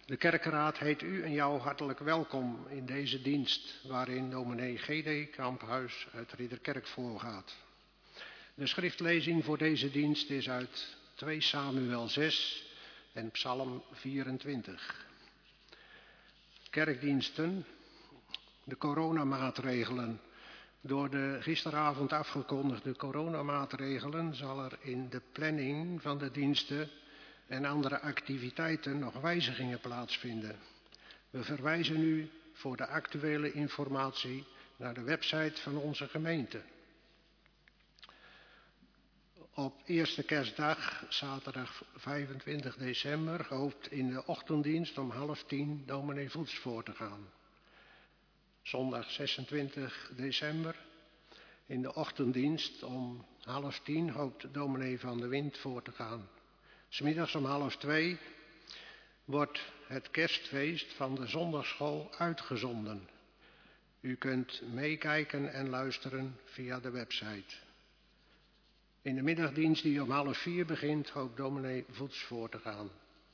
De kerkenraad heet u en jou hartelijk welkom in deze dienst waarin dominee G.D. Kamphuis uit Ridderkerk voorgaat. De schriftlezing voor deze dienst is uit 2 Samuel 6 en Psalm 24. Kerkdiensten, de coronamaatregelen. Door de gisteravond afgekondigde coronamaatregelen zal er in de planning van de diensten en andere activiteiten nog wijzigingen plaatsvinden. We verwijzen u voor de actuele informatie naar de website van onze gemeente. Op eerste kerstdag, zaterdag 25 december, hoopt in de ochtenddienst om 9:30 dominee Voets voor te gaan. Zondag 26 december, in de ochtenddienst om 9:30 hoopt dominee Van de Wind voor te gaan. 's Middags om 1:30 wordt het kerstfeest van de zondagschool uitgezonden. U kunt meekijken en luisteren via de website. In de middagdienst die om 3:30 begint, hoopt dominee Voets voor te gaan.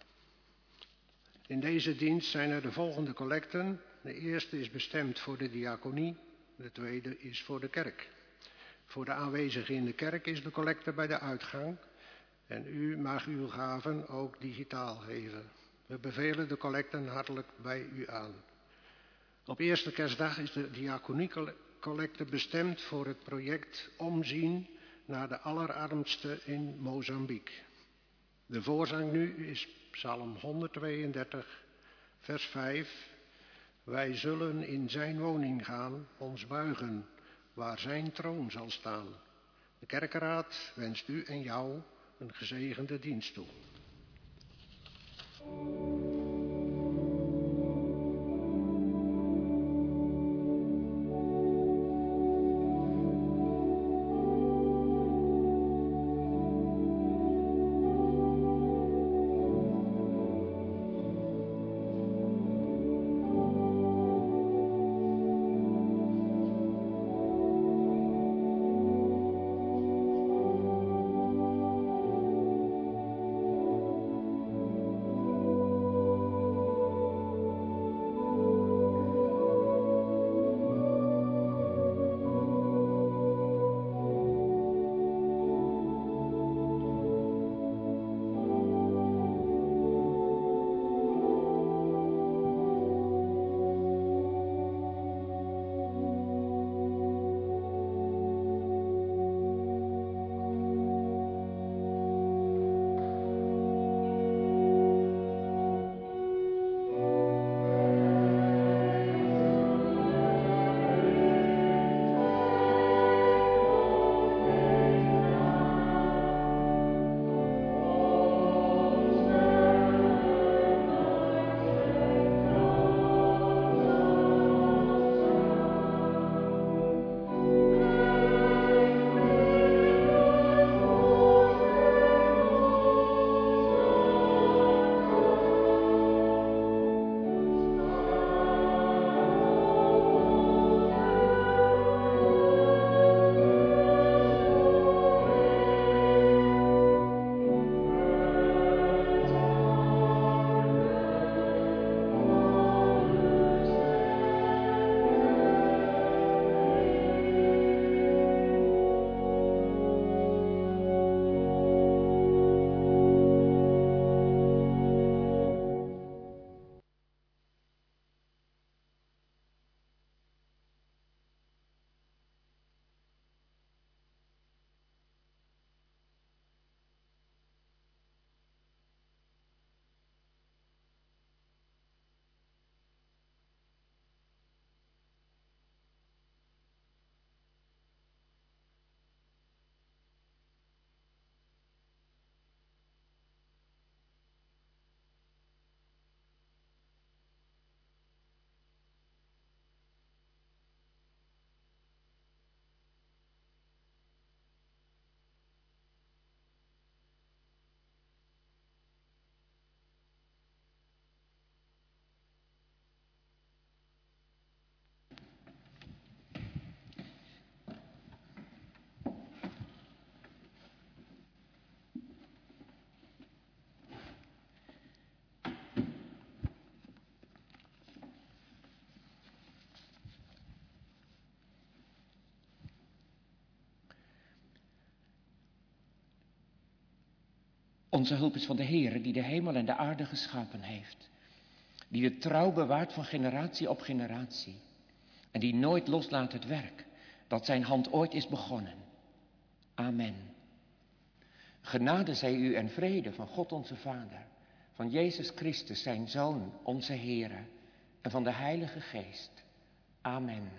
In deze dienst zijn er de volgende collecten. De eerste is bestemd voor de diaconie, de tweede is voor de kerk. Voor de aanwezigen in de kerk is de collecte bij de uitgang en u mag uw gaven ook digitaal geven. We bevelen de collecten hartelijk bij u aan. Op eerste kerstdag is de diaconiecollecte bestemd voor het project Omzien naar de allerarmsten in Mozambique. De voorzang nu is Psalm 132, vers 5. Wij zullen in zijn woning gaan, ons buigen, waar zijn troon zal staan. De kerkenraad wenst u en jou een gezegende dienst toe. Onze hulp is van de Heere die de hemel en de aarde geschapen heeft. Die de trouw bewaart van generatie op generatie. En die nooit loslaat het werk dat zijn hand ooit is begonnen. Amen. Genade zij u en vrede van God onze Vader, van Jezus Christus zijn Zoon, onze Heere, en van de Heilige Geest. Amen.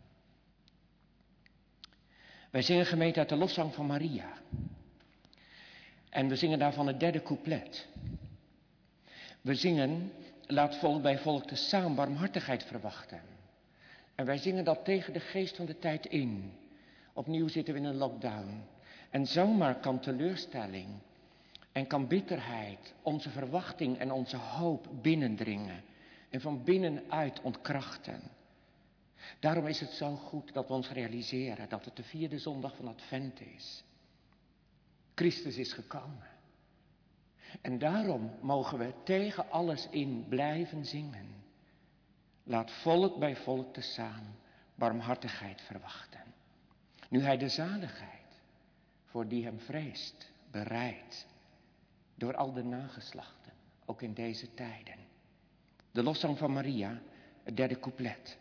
Wij zingen gemeente uit de lofzang van Maria. En we zingen daarvan het derde couplet. We zingen, laat volk bij volk tezaam barmhartigheid verwachten. En wij zingen dat tegen de geest van de tijd in. Opnieuw zitten we in een lockdown. En zomaar kan teleurstelling en kan bitterheid onze verwachting en onze hoop binnendringen. En van binnenuit ontkrachten. Daarom is het zo goed dat we ons realiseren dat het de 4e zondag van Advent is. Christus is gekomen. En daarom mogen we tegen alles in blijven zingen. Laat volk bij volk tezaam barmhartigheid verwachten. Nu hij de zaligheid voor die hem vreest bereidt. Door al de nageslachten, ook in deze tijden. De lofzang van Maria, het derde couplet.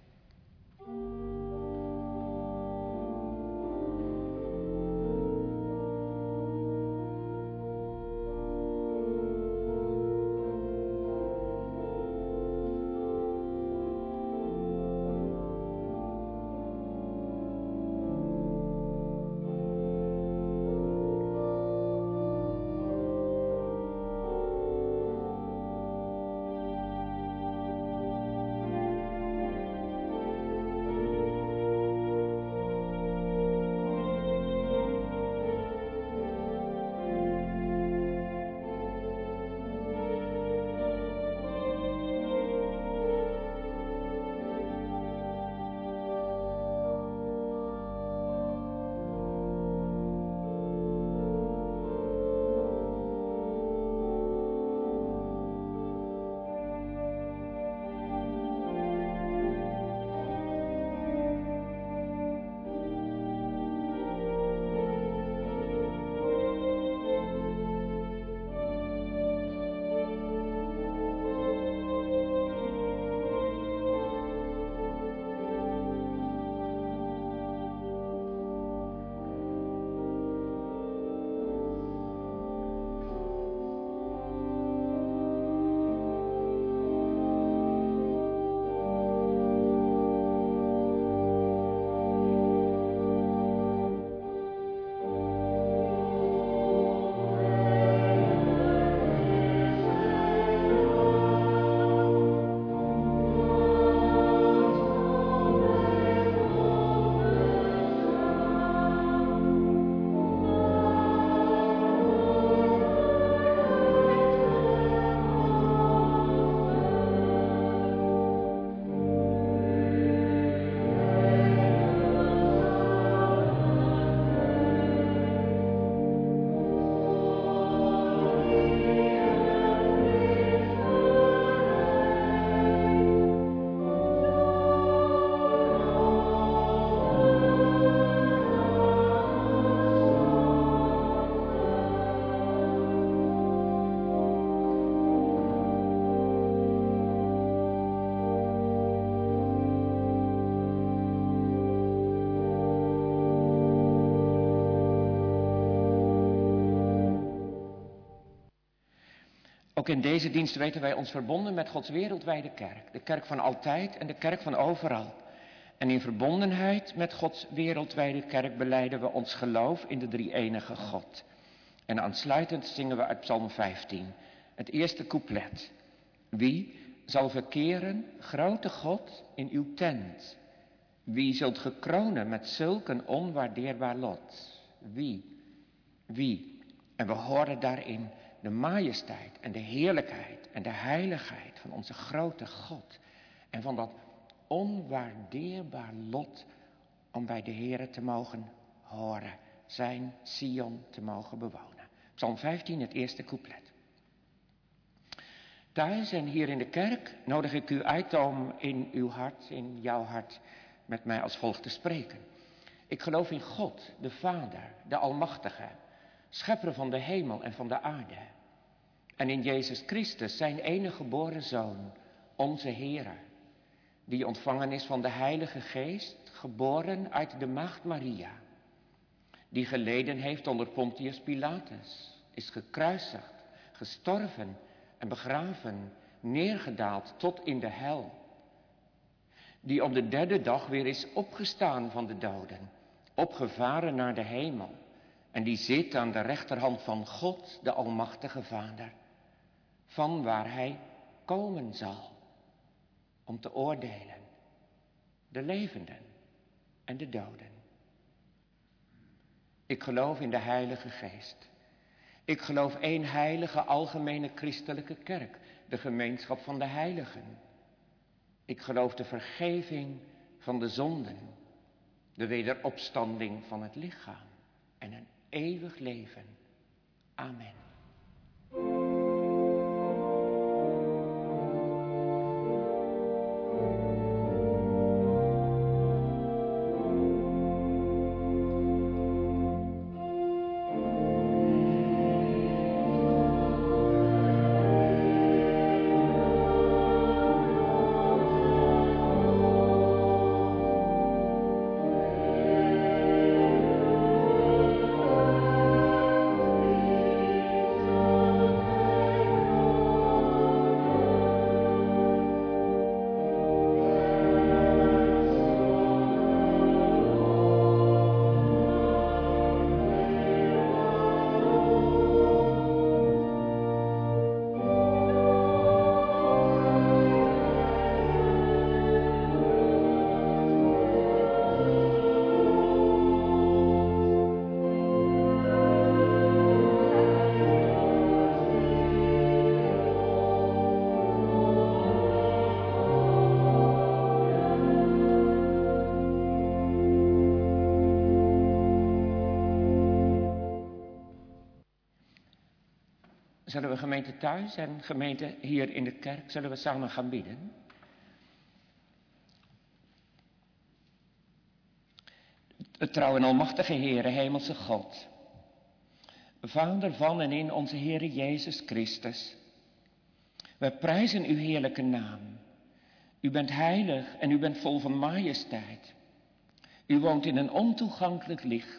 Ook in deze dienst weten wij ons verbonden met Gods wereldwijde kerk. De kerk van altijd en de kerk van overal. En in verbondenheid met Gods wereldwijde kerk belijden we ons geloof in de drie-enige God. En aansluitend zingen we uit Psalm 15, het eerste couplet. Wie zal verkeren, grote God, in uw tent? Wie zult ge kronen met zulk een onwaardeerbaar lot? Wie? En we horen daarin de majesteit en de heerlijkheid en de heiligheid van onze grote God. En van dat onwaardeerbaar lot om bij de Heere te mogen horen. Zijn Sion te mogen bewonen. Psalm 15, het eerste couplet. Thuis en hier in de kerk nodig ik u uit om in uw hart, in jouw hart, met mij als volgt te spreken. Ik geloof in God, de Vader, de Almachtige, schepper van de hemel en van de aarde. En in Jezus Christus, zijn enige geboren Zoon, onze Heere, die ontvangen is van de Heilige Geest, geboren uit de maagd Maria, die geleden heeft onder Pontius Pilatus, is gekruisigd, gestorven en begraven, neergedaald tot in de hel, die op de derde dag weer is opgestaan van de doden, opgevaren naar de hemel, en die zit aan de rechterhand van God, de Almachtige Vader, van waar hij komen zal, om te oordelen, de levenden en de doden. Ik geloof in de Heilige Geest. Ik geloof één heilige, algemene christelijke kerk, de gemeenschap van de heiligen. Ik geloof de vergeving van de zonden, de wederopstanding van het lichaam en een eeuwig leven. Amen. Zullen we gemeente thuis en gemeente hier in de kerk, zullen we samen gaan bidden? Het trouw en almachtige Heere, hemelse God, Vader van en in onze Heere Jezus Christus. We prijzen uw heerlijke naam. U bent heilig en u bent vol van majesteit. U woont in een ontoegankelijk licht.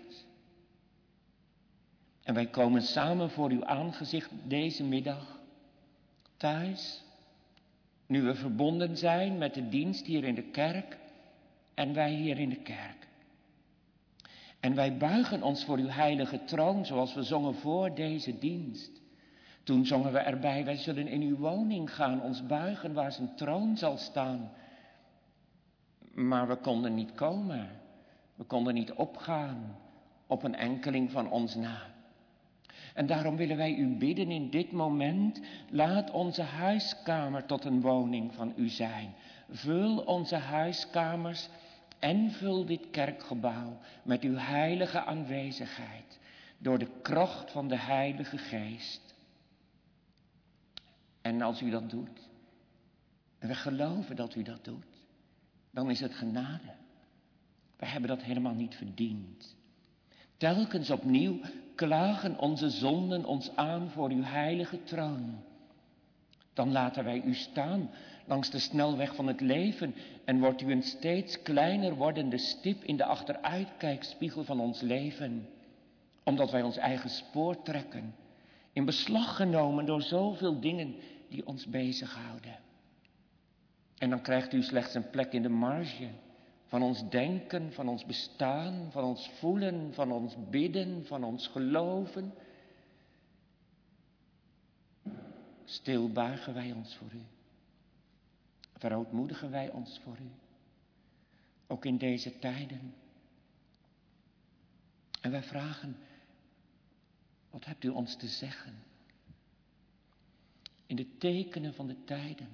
En wij komen samen voor uw aangezicht deze middag, thuis, nu we verbonden zijn met de dienst hier in de kerk en wij hier in de kerk. En wij buigen ons voor uw heilige troon, zoals we zongen voor deze dienst. Toen zongen we erbij, wij zullen in uw woning gaan, ons buigen waar zijn troon zal staan. Maar we konden niet komen, we konden niet opgaan op een enkeling van ons na. En daarom willen wij u bidden in dit moment, laat onze huiskamer tot een woning van u zijn. Vul onze huiskamers en vul dit kerkgebouw met uw heilige aanwezigheid, door de kracht van de Heilige Geest. En als u dat doet, en we geloven dat u dat doet, dan is het genade. We hebben dat helemaal niet verdiend. Telkens opnieuw klagen onze zonden ons aan voor uw heilige troon. Dan laten wij u staan langs de snelweg van het leven en wordt u een steeds kleiner wordende stip in de achteruitkijkspiegel van ons leven. Omdat wij ons eigen spoor trekken, in beslag genomen door zoveel dingen die ons bezighouden. En dan krijgt u slechts een plek in de marge van ons denken, van ons bestaan, van ons voelen, van ons bidden, van ons geloven. Stil buigen wij ons voor u. Verootmoedigen wij ons voor u. Ook in deze tijden. En wij vragen, wat hebt u ons te zeggen? In de tekenen van de tijden.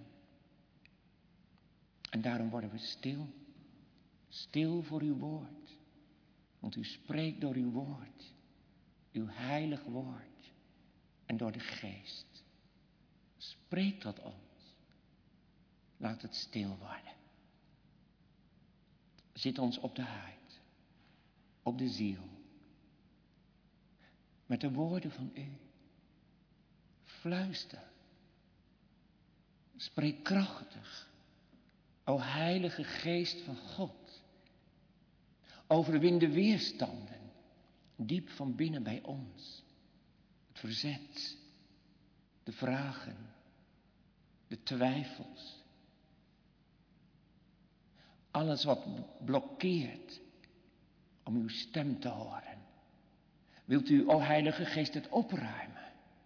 En daarom worden we stil. Stil voor uw woord. Want u spreekt door uw woord. Uw heilig woord. En door de geest. Spreek tot ons. Laat het stil worden. Zit ons op de huid. Op de ziel. met de woorden van u. Fluister. Spreek krachtig. O Heilige Geest van God. Overwin de weerstanden. Diep van binnen bij ons. Het verzet. De vragen. De twijfels. Alles wat blokkeert om uw stem te horen. Wilt u, o Heilige Geest, het opruimen?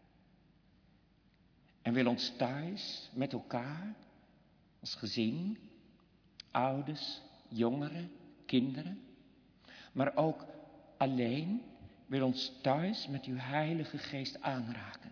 En wil ons thuis met elkaar, als gezin, ouders, jongeren, kinderen, maar ook alleen, wil ons thuis met uw Heilige Geest aanraken.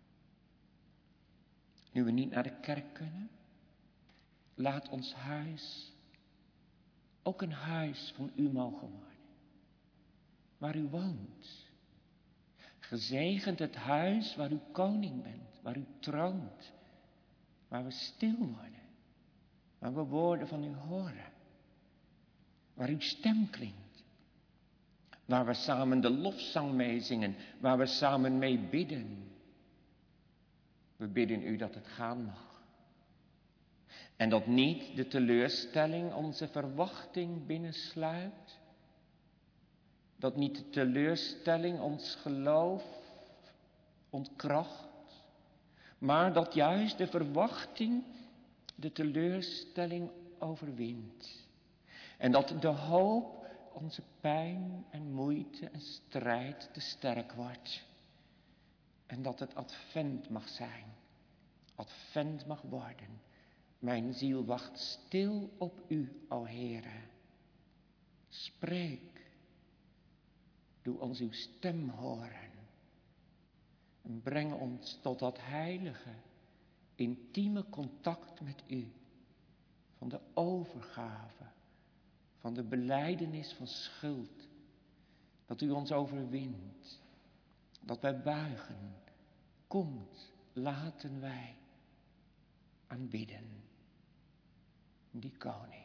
Nu we niet naar de kerk kunnen, laat ons huis ook een huis van u mogen worden. Waar u woont. Gezegend het huis waar u koning bent, waar u troont. Waar we stil worden. Waar we woorden van u horen. Waar uw stem klinkt. Waar we samen de lofzang meezingen. Waar we samen mee bidden. We bidden u dat het gaan mag. En dat niet de teleurstelling onze verwachting binnensluipt. Dat niet de teleurstelling ons geloof ontkracht. Maar dat juist de verwachting de teleurstelling overwint. En dat de hoop onze pijn en moeite en strijd te sterk wordt. En dat het advent mag zijn. Advent mag worden. Mijn ziel wacht stil op u, o Heere. Spreek. Doe ons uw stem horen. En breng ons tot dat heilige, intieme contact met u. Van de overgave. Van de belijdenis van schuld. Dat u ons overwint. Dat wij buigen. Komt, laten wij aanbidden. Die koning.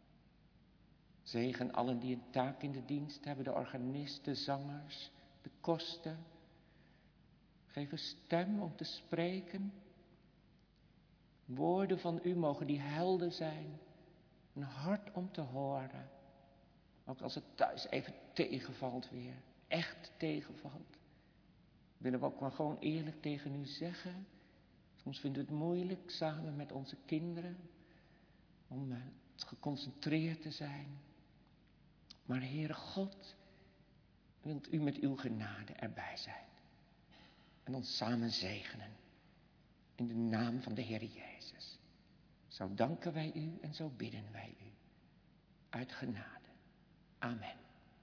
Zegen allen die een taak in de dienst hebben. De organisten, zangers, de koster. Geef een stem om te spreken. Woorden van u mogen die helder zijn. Een hart om te horen. Ook als het thuis even tegenvalt weer. Echt tegenvalt. Willen we ook maar gewoon eerlijk tegen u zeggen. Soms vinden we het moeilijk samen met onze kinderen. Om geconcentreerd te zijn. Maar Heere God, wilt u met uw genade erbij zijn. En ons samen zegenen. In de naam van de Heer Jezus. Zo danken wij u en zo bidden wij u. Uit genade. Amen.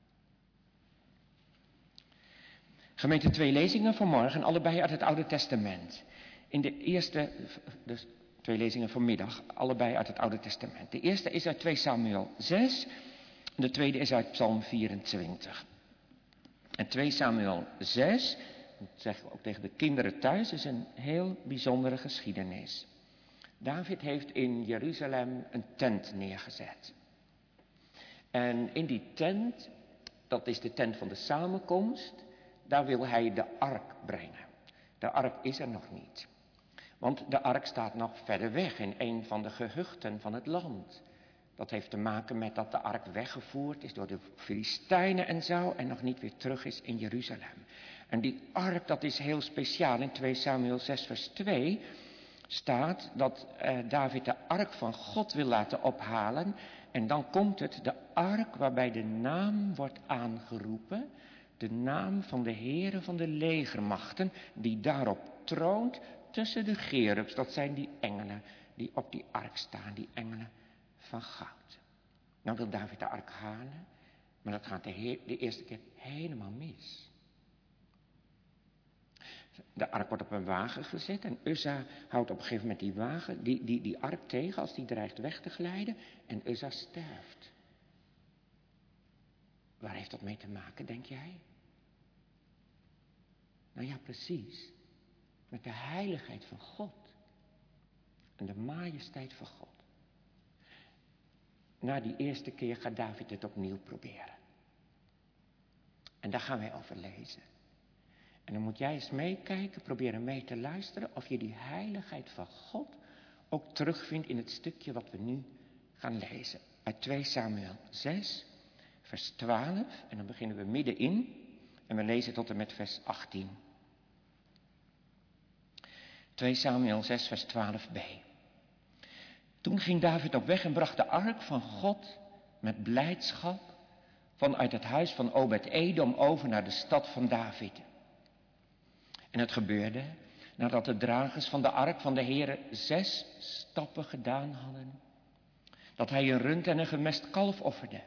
Gemeente, 2 lezingen vanmorgen, allebei uit het Oude Testament. In de eerste, dus 2 lezingen vanmiddag, allebei uit het Oude Testament. De eerste is uit 2 Samuel 6, de tweede is uit Psalm 24. En 2 Samuel 6, dat zeggen we ook tegen de kinderen thuis, is een heel bijzondere geschiedenis. David heeft in Jeruzalem een tent neergezet. En in die tent, dat is de tent van de samenkomst, daar wil hij de ark brengen. De ark is er nog niet. Want de ark staat nog verder weg in een van de gehuchten van het land. Dat heeft te maken met dat de ark weggevoerd is door de Filistijnen en zo en nog niet weer terug is in Jeruzalem. En die ark, dat is heel speciaal. In 2 Samuel 6 vers 2 staat dat David de ark van God wil laten ophalen. En dan komt het, de ark waarbij de naam wordt aangeroepen. De naam van de Heere van de legermachten die daarop troont tussen de cherubs. Dat zijn die engelen die op die ark staan, die engelen van goud. Nou wil David de ark halen, maar dat gaat de eerste keer helemaal mis. De ark wordt op een wagen gezet en Uzza houdt op een gegeven moment die wagen, die ark tegen als die dreigt weg te glijden en Uzza sterft. Waar heeft dat mee te maken, denk jij? Nou ja, precies. Met de heiligheid van God. En de majesteit van God. Na die eerste keer gaat David het opnieuw proberen. En daar gaan wij over lezen. En dan moet jij eens meekijken, proberen mee te luisteren of je die heiligheid van God ook terugvindt in het stukje wat we nu gaan lezen. Uit 2 Samuel 6, vers 12. En dan beginnen we middenin en we lezen tot en met vers 18. 2 Samuel 6, vers 12b. Toen ging David op weg en bracht de ark van God met blijdschap vanuit het huis van Obed-Edom over naar de stad van David. En het gebeurde, nadat de dragers van de ark van de Heere 6 stappen gedaan hadden, dat hij een rund en een gemest kalf offerde.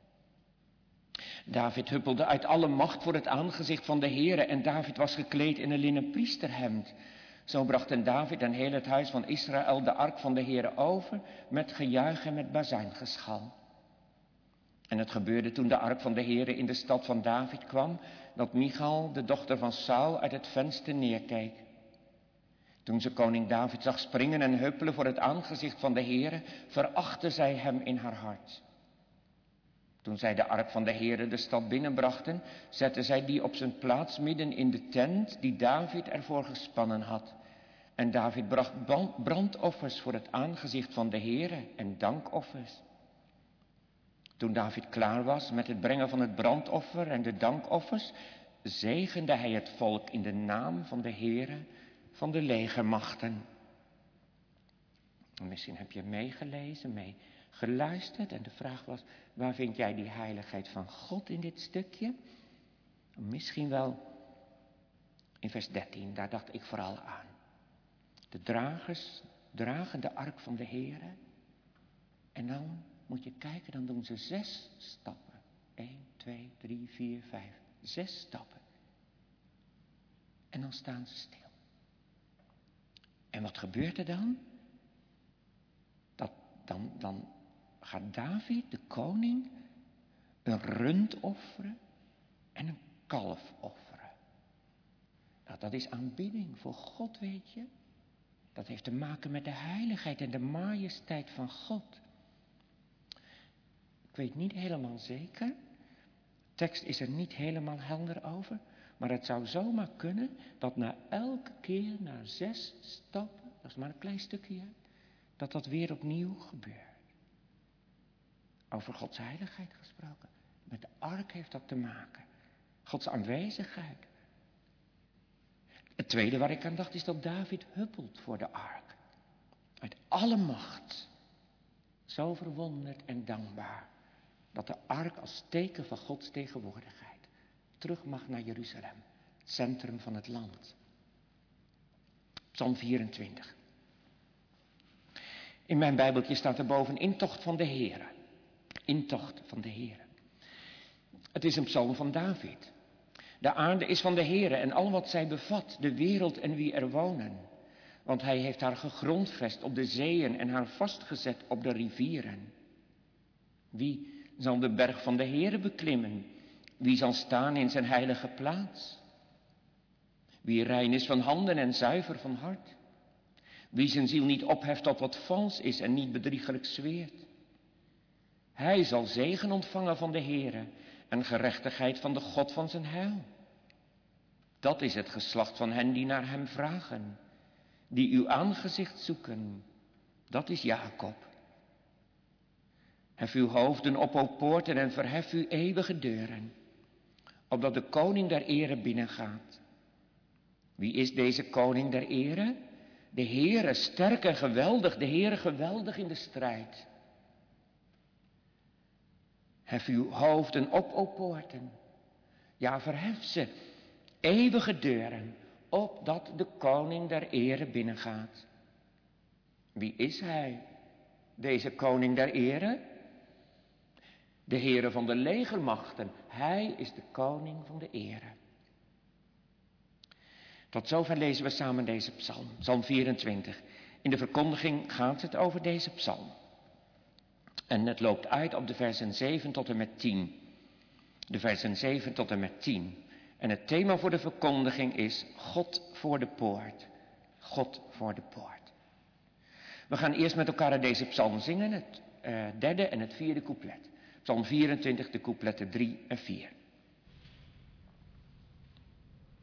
David huppelde uit alle macht voor het aangezicht van de Heere en David was gekleed in een linnen priesterhemd. Zo brachten David en heel het huis van Israël de ark van de Heere over met gejuich en met bazuingeschal. En het gebeurde toen de ark van de Heere in de stad van David kwam, dat Michal, de dochter van Saul, uit het venster neerkeek. Toen ze koning David zag springen en huppelen voor het aangezicht van de Heere, verachtte zij hem in haar hart. Toen zij de ark van de Heere de stad binnenbrachten, zette zij die op zijn plaats midden in de tent die David ervoor gespannen had. En David bracht brandoffers voor het aangezicht van de Heere en dankoffers. Toen David klaar was met het brengen van het brandoffer en de dankoffers, zegende hij het volk in de naam van de Heere van de legermachten. Misschien heb je meegelezen, meegeluisterd en de vraag was, waar vind jij die heiligheid van God in dit stukje? Misschien wel in vers 13, daar dacht ik vooral aan. De dragers dragen de ark van de Heere en dan moet je kijken, dan doen ze 6 stappen. 1, 2, 3, 4, 5, 6 stappen. En dan staan ze stil. En wat gebeurt er dan? Dan gaat David, de koning, een rund offeren en een kalf offeren. Nou, dat is aanbidding voor God, weet je. Dat heeft te maken met de heiligheid en de majesteit van God. Ik weet niet helemaal zeker. De tekst is er niet helemaal helder over. Maar het zou zomaar kunnen dat na elke keer, na 6 stappen, dat is maar een klein stukje, dat weer opnieuw gebeurt. Over Gods heiligheid gesproken. Met de ark heeft dat te maken. Gods aanwezigheid. Het tweede waar ik aan dacht is dat David huppelt voor de ark. Uit alle macht. Zo verwonderd en dankbaar. Dat de ark als teken van Gods tegenwoordigheid terug mag naar Jeruzalem. Het centrum van het land. Psalm 24. In mijn Bijbeltje staat er boven intocht van de Heere. Intocht van de Heere. Het is een psalm van David. De aarde is van de Heere en al wat zij bevat, de wereld en wie er wonen. Want hij heeft haar gegrondvest op de zeeën en haar vastgezet op de rivieren. Wie zal de berg van de Heere beklimmen? Wie zal staan in zijn heilige plaats? Wie rein is van handen en zuiver van hart? Wie zijn ziel niet opheft tot wat vals is en niet bedriegelijk zweert? Hij zal zegen ontvangen van de Heere en gerechtigheid van de God van zijn heil. Dat is het geslacht van hen die naar hem vragen, die uw aangezicht zoeken. Dat is Jacob. Hef uw hoofden op, o poorten, en verhef uw eeuwige deuren, opdat de koning der ere binnengaat. Wie is deze koning der ere? De Heere, sterk en geweldig, de Heere geweldig in de strijd. Hef uw hoofden op, o poorten. Ja, verhef ze, eeuwige deuren, opdat de koning der ere binnengaat. Wie is hij, deze koning der ere? De Heere van de legermachten, hij is de koning van de ere. Tot zover lezen we samen deze psalm, psalm 24. In de verkondiging gaat het over deze psalm. En het loopt uit op de versen 7 tot en met 10. De versen 7 tot en met 10. En het thema voor de verkondiging is God voor de poort. God voor de poort. We gaan eerst met elkaar uit deze psalm zingen, het derde en het vierde couplet. Psalm 24, de coupletten 3 en 4.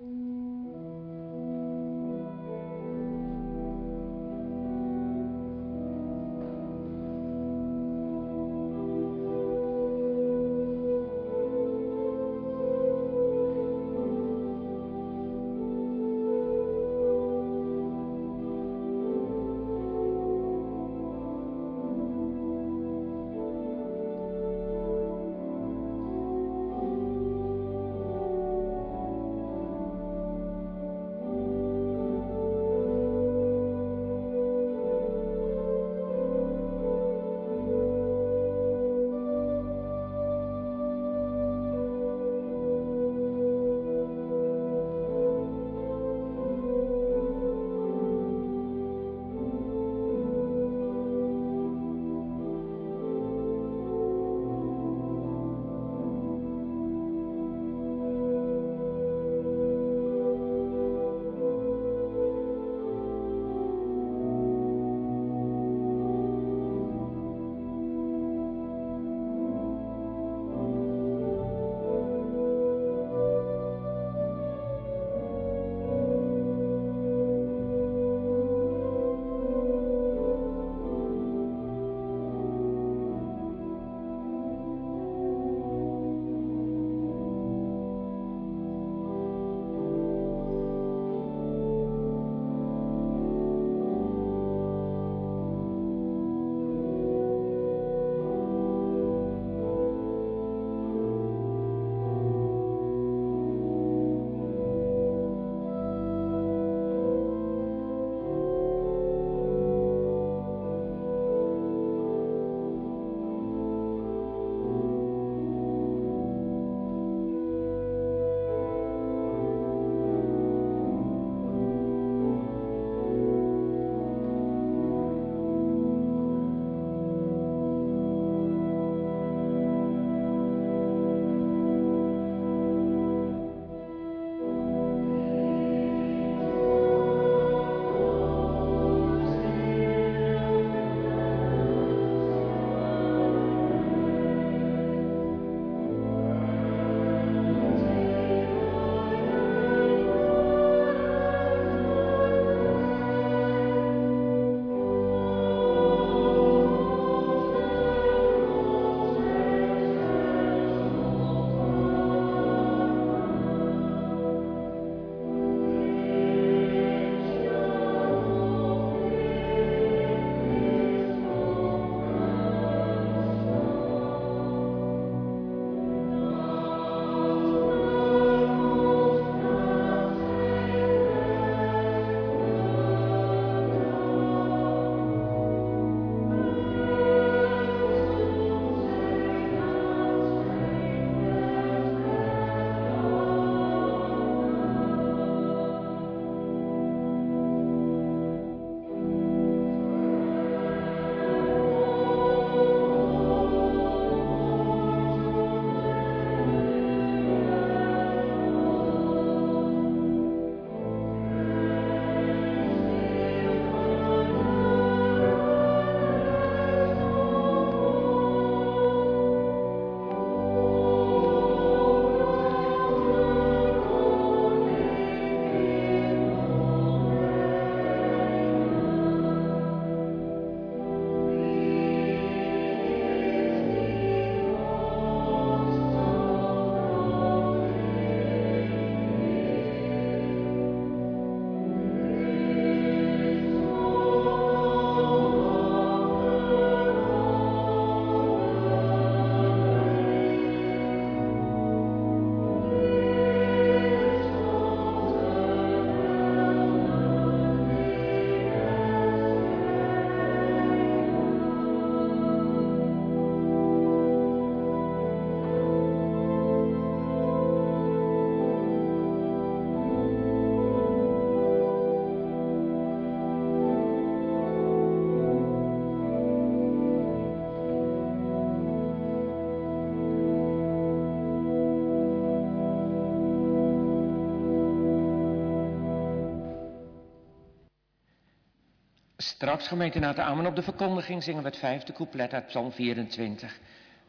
Straks, gemeente, na het amen op de verkondiging zingen we het 5e couplet uit Psalm 24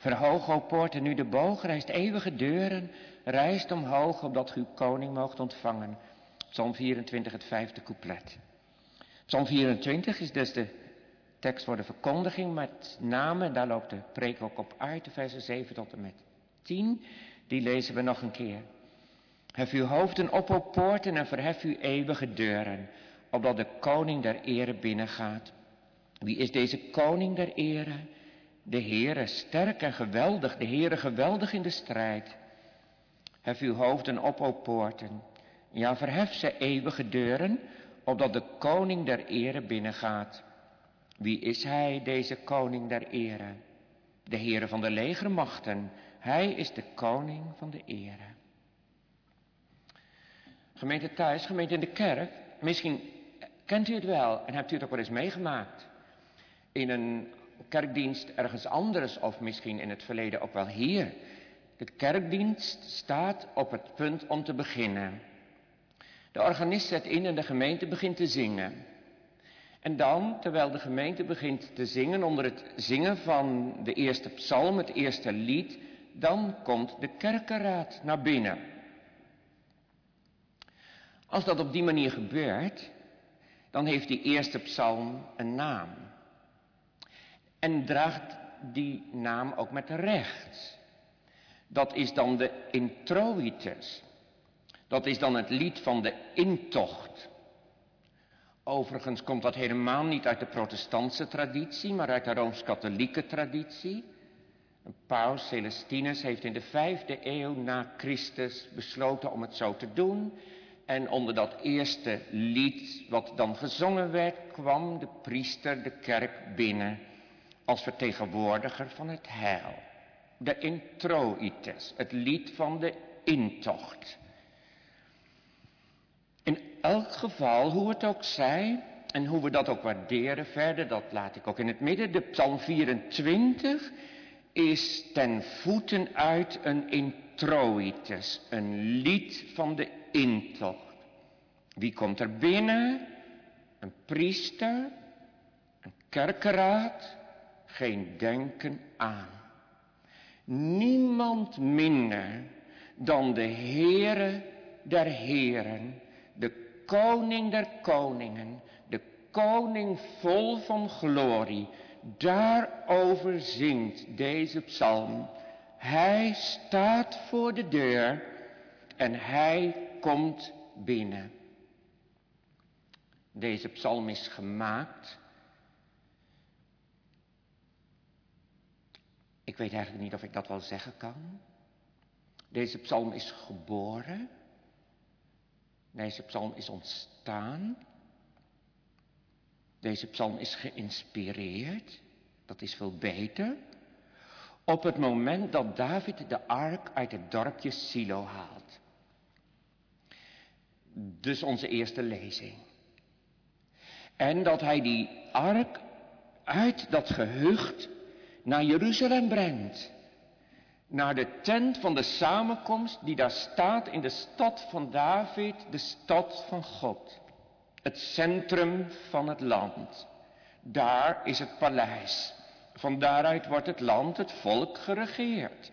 Verhoog, o poorten, nu de boog, rijst eeuwige deuren, rijst omhoog, opdat ge uw koning moogt ontvangen. Psalm 24, het 5e couplet. Psalm 24 is dus de tekst voor de verkondiging, met name, daar loopt de preek ook op uit, de versen 7 tot en met 10. Die lezen we nog een keer. Hef uw hoofden op, o poorten, en verhef uw eeuwige deuren, opdat de koning der ere binnengaat. Wie is deze koning der ere? De Heere, sterk en geweldig, de Heere geweldig in de strijd. Hef uw hoofden op, o poorten, ja, verhef ze eeuwige deuren, opdat de koning der ere binnengaat. Wie is hij, deze koning der ere? De Heere van de legermachten, hij is de koning van de ere. Gemeente thuis, gemeente in de kerk, misschien kent u het wel en hebt u het ook wel eens meegemaakt. In een kerkdienst ergens anders of misschien in het verleden ook wel hier. De kerkdienst staat op het punt om te beginnen. De organist zet in en de gemeente begint te zingen. En dan, terwijl de gemeente begint te zingen, onder het zingen van de eerste psalm, het eerste lied, dan komt de kerkenraad naar binnen. Als dat op die manier gebeurt, dan heeft die eerste psalm een naam. En draagt die naam ook met recht. Dat is dan de introitus. Dat is dan het lied van de intocht. Overigens komt dat helemaal niet uit de protestantse traditie, maar uit de rooms-katholieke traditie. Paus Celestinus heeft in de 5e eeuw na Christus besloten om het zo te doen. En onder dat eerste lied wat dan gezongen werd, kwam de priester de kerk binnen als vertegenwoordiger van het heil. De introitus, het lied van de intocht. In elk geval, hoe het ook zij, en hoe we dat ook waarderen verder, dat laat ik ook in het midden. De Psalm 24 is ten voeten uit een introitus, een lied van de intocht. Wie komt er binnen? Een priester, een kerkenraad, geen denken aan. Niemand minder dan de Heere der heren, de koning der koningen, de koning vol van glorie. Daarover zingt deze psalm. Hij staat voor de deur en hij komt binnen. Deze psalm is gemaakt. Ik weet eigenlijk niet of ik dat wel zeggen kan. Deze psalm is geboren. Deze psalm is ontstaan. Deze psalm is geïnspireerd. Dat is veel beter. Op het moment dat David de ark uit het dorpje Silo haalt. Dus onze eerste lezing. En dat hij die ark uit dat gehucht naar Jeruzalem brengt. Naar de tent van de samenkomst die daar staat in de stad van David, de stad van God. Het centrum van het land. Daar is het paleis. Van daaruit wordt het land, het volk geregeerd.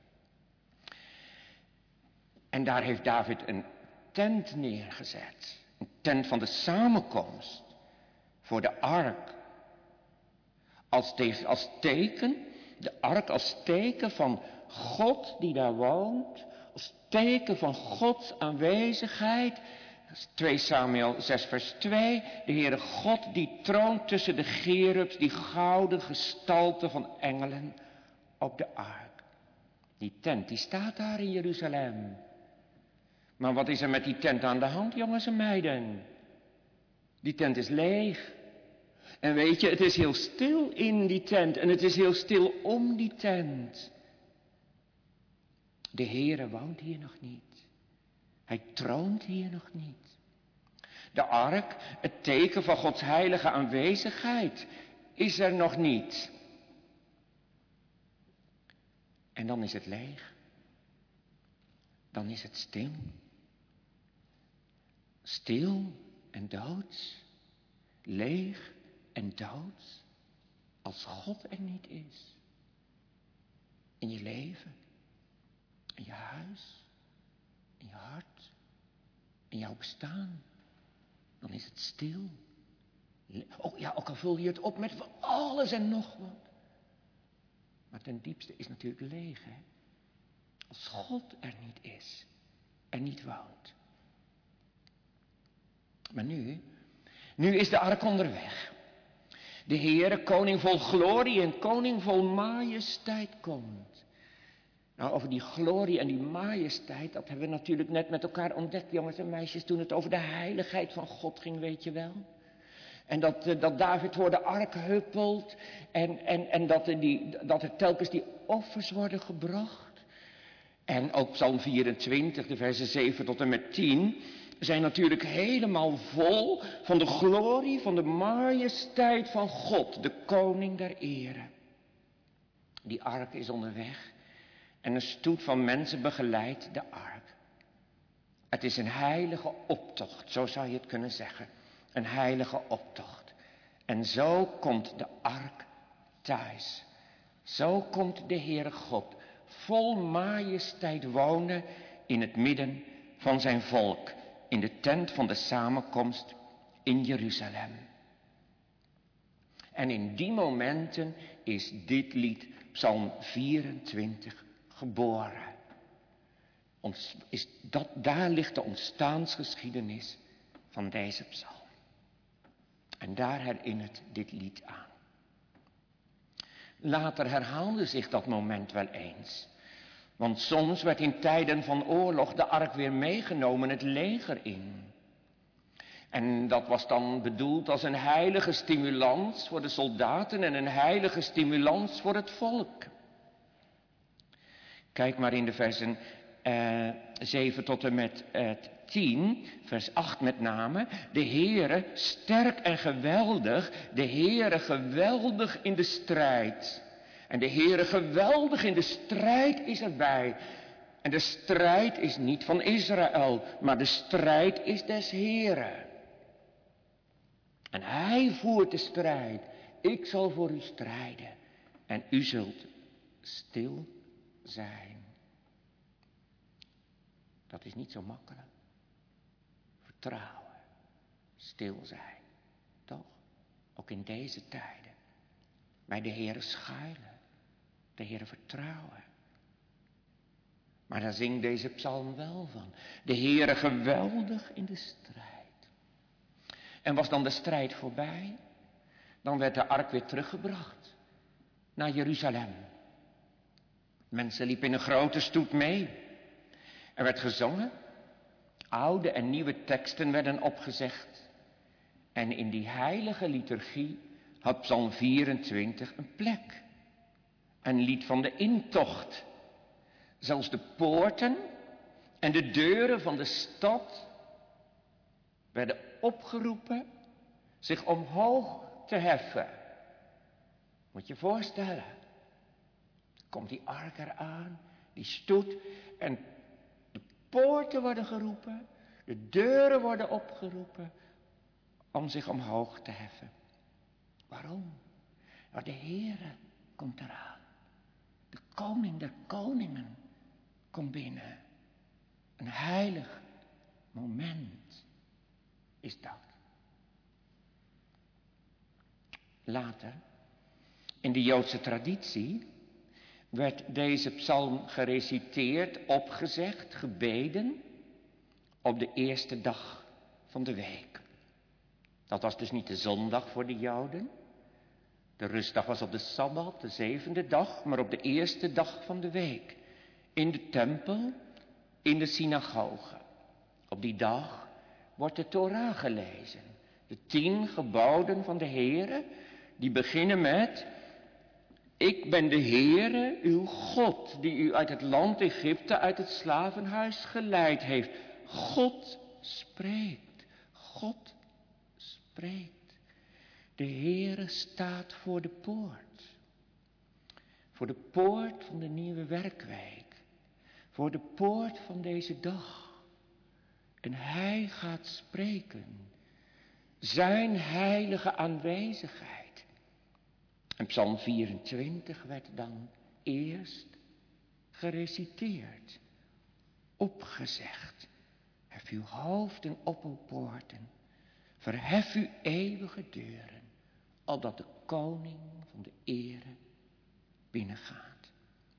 En daar heeft David een tent neergezet. Een tent van de samenkomst. Voor de ark. Als teken, de ark als teken van God die daar woont. Als teken van Gods aanwezigheid. 2 Samuel 6 vers 2. De Heere God die troont tussen de gerubs, die gouden gestalte van engelen op de ark. Die tent, die staat daar in Jeruzalem. Maar wat is er met die tent aan de hand, jongens en meiden? Die tent is leeg. En weet je, het is heel stil in die tent en het is heel stil om die tent. De Heere woont hier nog niet. Hij troont hier nog niet. De ark, het teken van Gods heilige aanwezigheid, is er nog niet. En dan is het leeg. Dan is het stil. Stil en doods. Leeg en dood. Als God er niet is. In je leven. In je huis. In je hart. In jouw bestaan. Dan is het stil. Oh ja, ook al vul je het op met van alles en nog wat. Maar ten diepste is natuurlijk leeg, hè. Als God er niet is. En niet woont. Maar nu is de ark onderweg. De Heere, koning vol glorie en koning vol majesteit komt. Nou, over die glorie en die majesteit, dat hebben we natuurlijk net met elkaar ontdekt, jongens en meisjes, toen het over de heiligheid van God ging, weet je wel. En dat David voor de ark huppelt en dat er telkens die offers worden gebracht. En ook Psalm 24, de versen 7 tot en met 10... zijn natuurlijk helemaal vol van de glorie, van de majesteit van God, de koning der ere. Die ark is onderweg en een stoet van mensen begeleidt de ark. Het is een heilige optocht, zo zou je het kunnen zeggen. Een heilige optocht. En zo komt de ark thuis. Zo komt de Heere God vol majesteit wonen in het midden van zijn volk. In de tent van de samenkomst in Jeruzalem. En in die momenten is dit lied, Psalm 24, geboren. Daar ligt de ontstaansgeschiedenis van deze psalm. En daar herinnert dit lied aan. Later herhaalde zich dat moment wel eens. Want soms werd in tijden van oorlog de ark weer meegenomen het leger in. En dat was dan bedoeld als een heilige stimulans voor de soldaten en een heilige stimulans voor het volk. Kijk maar in de versen 7 tot en met 10, vers 8 met name. De Heere sterk en geweldig, de Heere geweldig in de strijd. En de Heere geweldig in de strijd is erbij. En de strijd is niet van Israël, maar de strijd is des Heeren. En hij voert de strijd. Ik zal voor u strijden. En u zult stil zijn. Dat is niet zo makkelijk. Vertrouwen. Stil zijn. Toch? Ook in deze tijden. Bij de Heere schuilen. De Heere vertrouwen. Maar daar zingt deze psalm wel van. De Heere geweldig in de strijd. En was dan de strijd voorbij? Dan werd de ark weer teruggebracht. Naar Jeruzalem. Mensen liepen in een grote stoet mee. Er werd gezongen. Oude en nieuwe teksten werden opgezegd. En in die heilige liturgie had Psalm 24 een plek. Een lied van de intocht. Zelfs de poorten en de deuren van de stad werden opgeroepen zich omhoog te heffen. Moet je je voorstellen. Komt die ark eraan, die stoet en de poorten worden geroepen, de deuren worden opgeroepen om zich omhoog te heffen. Waarom? Nou, de Heere komt eraan. De koning der koningen komt binnen. Een heilig moment is dat. Later, in de Joodse traditie, werd deze psalm gereciteerd, opgezegd, gebeden op de eerste dag van de week. Dat was dus niet de zondag voor de Joden. De rustdag was op de Sabbat, de 7e dag, maar op de eerste dag van de week. In de tempel, in de synagoge. Op die dag wordt de Torah gelezen. De 10 geboden van de Heere, die beginnen met: Ik ben de Heere, uw God, die u uit het land Egypte, uit het slavenhuis geleid heeft. God spreekt. God spreekt. De Heere staat voor de poort. Voor de poort van de nieuwe werkweek. Voor de poort van deze dag. En hij gaat spreken. Zijn heilige aanwezigheid. En Psalm 24 werd dan eerst gereciteerd, opgezegd. Hef uw hoofden op, o poorten, verhef uw eeuwige deuren, opdat de koning van de ere binnengaat.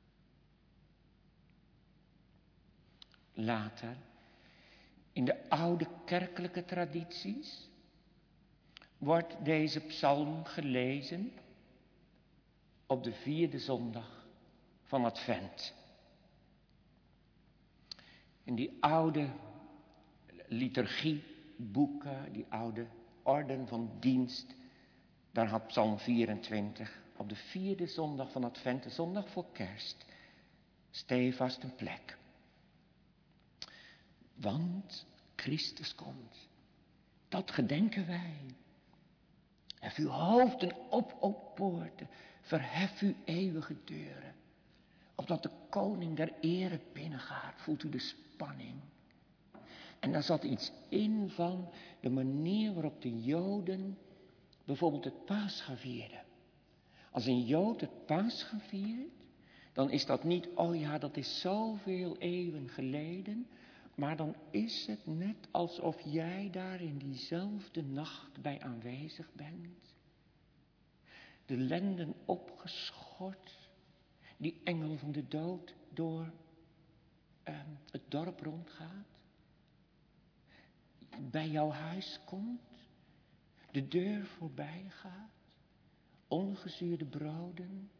Later, in de oude kerkelijke tradities, wordt deze psalm gelezen op de 4e zondag van Advent. In die oude liturgieboeken, die oude orden van dienst, daar had psalm 24 op de 4e zondag van Advent, de zondag voor kerst, stevast een plek. Want Christus komt, dat gedenken wij. Hef uw hoofden op, o poorten, verhef uw eeuwige deuren, opdat de koning der ere binnengaat. Voelt u de spanning? En daar zat iets in van de manier waarop de Joden bijvoorbeeld het Pascha vierden. Als een Jood het Pascha viert, dan is dat niet, oh ja, dat is zoveel eeuwen geleden, maar dan is het net alsof jij daar in diezelfde nacht bij aanwezig bent. De lenden opgeschort, die engel van de dood door het dorp rondgaat. Bij jouw huis komt, de deur voorbij gaat, ongezuurde broden,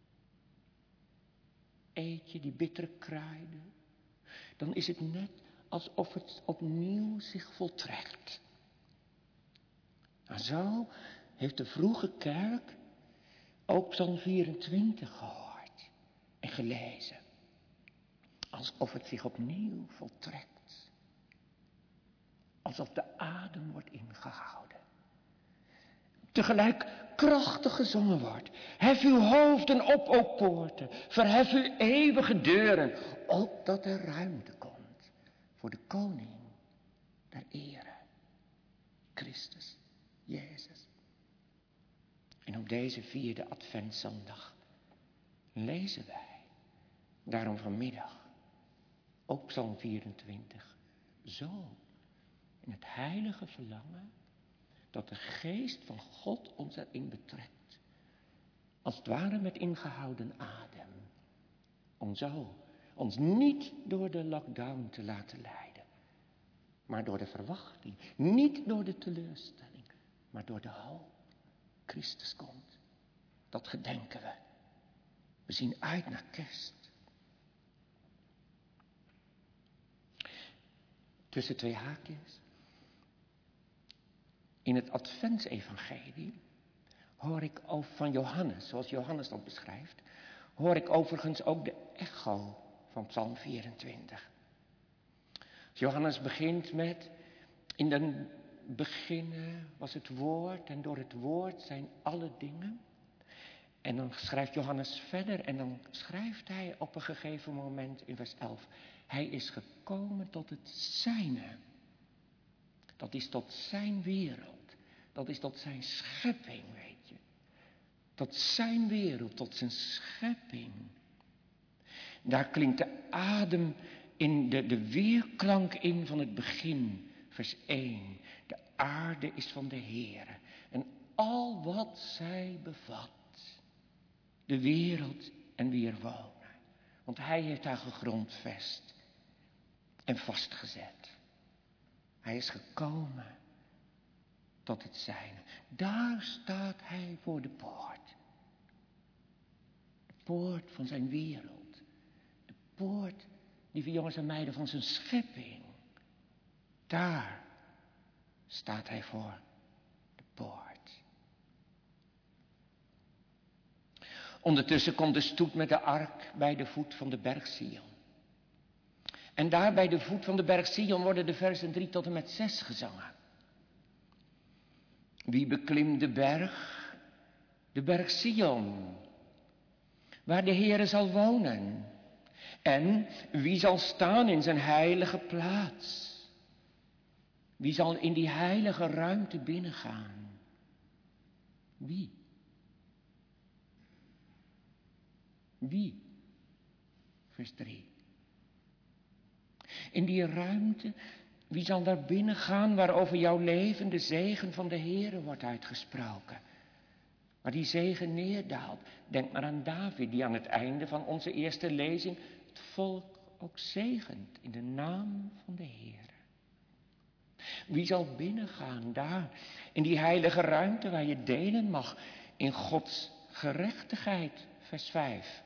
eet je die bittere kruiden, dan is het net alsof het opnieuw zich voltrekt. Nou, zo heeft de vroege kerk ook psalm 24 gehoord en gelezen. Alsof het zich opnieuw voltrekt. Alsof de adem wordt ingehouden. Tegelijk krachtig gezongen wordt. Hef uw hoofden op, o poorten. Verhef uw eeuwige deuren. Opdat er ruimte komt voor de koning der ere. Christus, Jezus. En op deze 4e adventszondag lezen wij daarom vanmiddag ook psalm 24 zo in het heilige verlangen dat de geest van God ons erin betrekt. Als het ware met ingehouden adem. Om zo ons niet door de lockdown te laten leiden. Maar door de verwachting. Niet door de teleurstelling. Maar door de hoop. Christus komt. Dat gedenken we. We zien uit naar kerst. Tussen 2 haakjes. In het Adventsevangelie hoor ik over van Johannes, zoals Johannes dat beschrijft, hoor ik overigens ook de echo van psalm 24. Johannes begint met, in den beginnen was het woord en door het woord zijn alle dingen. En dan schrijft Johannes verder en dan schrijft hij op een gegeven moment in vers 11. Hij is gekomen tot het zijne. Dat is tot zijn wereld. Dat is tot zijn schepping, weet je. Tot zijn wereld, tot zijn schepping. Daar klinkt de adem in de weerklank in van het begin. Vers 1. De aarde is van de Heere. En al wat zij bevat. De wereld en wie er wonen. Want hij heeft haar gegrondvest. En vastgezet. Hij is gekomen tot het zijne. Daar staat hij voor de poort. De poort van zijn wereld. De poort, lieve jongens en meiden, van zijn schepping. Daar staat hij voor de poort. Ondertussen komt de stoet met de ark bij de voet van de berg Sion. En daar bij de voet van de berg Sion worden de versen 3 tot en met 6 gezongen. Wie beklimt de berg Sion, waar de Heere zal wonen. En wie zal staan in zijn heilige plaats? Wie zal in die heilige ruimte binnengaan? Wie? Wie? vers 3. In die ruimte, wie zal daar binnen gaan waar over jouw leven de zegen van de Heere wordt uitgesproken? Waar die zegen neerdaalt. Denk maar aan David, die aan het einde van onze eerste lezing het volk ook zegent in de naam van de Heere. Wie zal binnengaan daar, in die heilige ruimte waar je delen mag in Gods gerechtigheid, vers 5.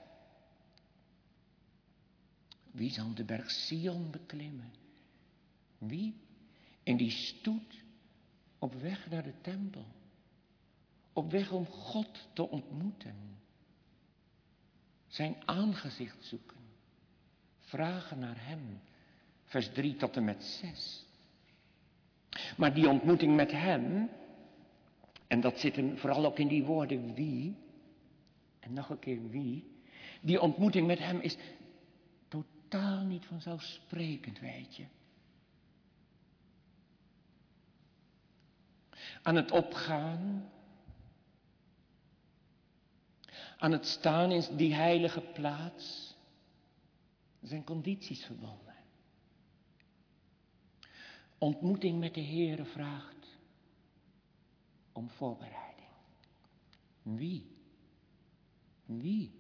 Wie zal de berg Sion beklimmen? Wie? In die stoet op weg naar de tempel. Op weg om God te ontmoeten. Zijn aangezicht zoeken. Vragen naar hem. Vers 3 tot en met 6. Maar die ontmoeting met hem, en dat zit hem vooral ook in die woorden wie, en nog een keer wie, die ontmoeting met hem is totaal niet vanzelfsprekend, weet je. Aan het opgaan, aan het staan in die heilige plaats, zijn condities verbonden. Ontmoeting met de Heere vraagt om voorbereiding. Wie? Wie?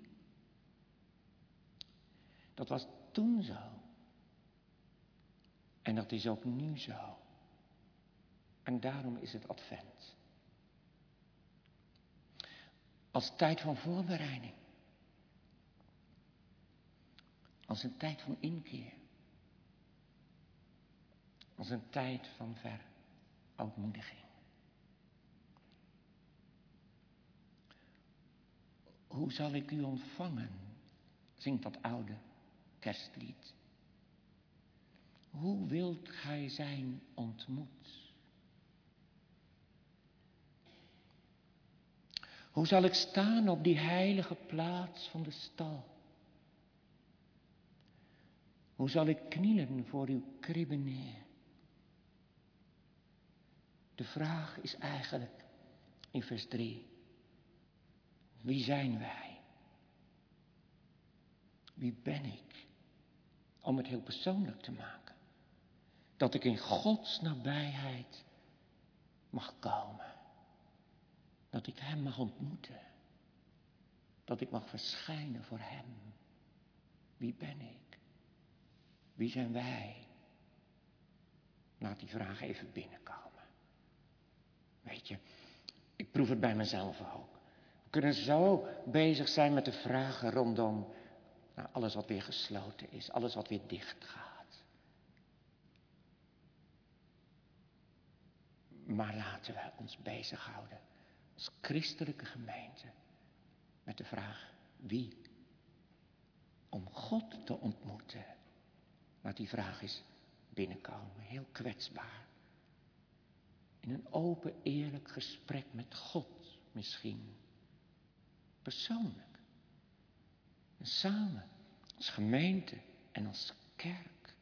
Dat was toen zo. En dat is ook nu zo. En daarom is het Advent. Als tijd van voorbereiding. Als een tijd van inkeer. Als een tijd van verootmoediging. Hoe zal ik u ontvangen? Zingt dat oude kerstlied. Hoe wilt gij zijn ontmoet? Hoe zal ik staan op die heilige plaats van de stal? Hoe zal ik knielen voor uw kribbe neer? De vraag is eigenlijk in vers 3. Wie zijn wij? Wie ben ik? Om het heel persoonlijk te maken. Dat ik in Gods nabijheid mag komen. Dat ik hem mag ontmoeten. Dat ik mag verschijnen voor hem. Wie ben ik? Wie zijn wij? Laat die vraag even binnenkomen. Weet je, ik proef het bij mezelf ook. We kunnen zo bezig zijn met de vragen rondom alles wat weer gesloten is. Alles wat weer dicht gaat. Maar laten we ons bezighouden als christelijke gemeente met de vraag wie? Om God te ontmoeten. Laat die vraag eens binnenkomen. Heel kwetsbaar. In een open, eerlijk gesprek met God misschien. Persoonlijk. En samen. Als gemeente en als kerk.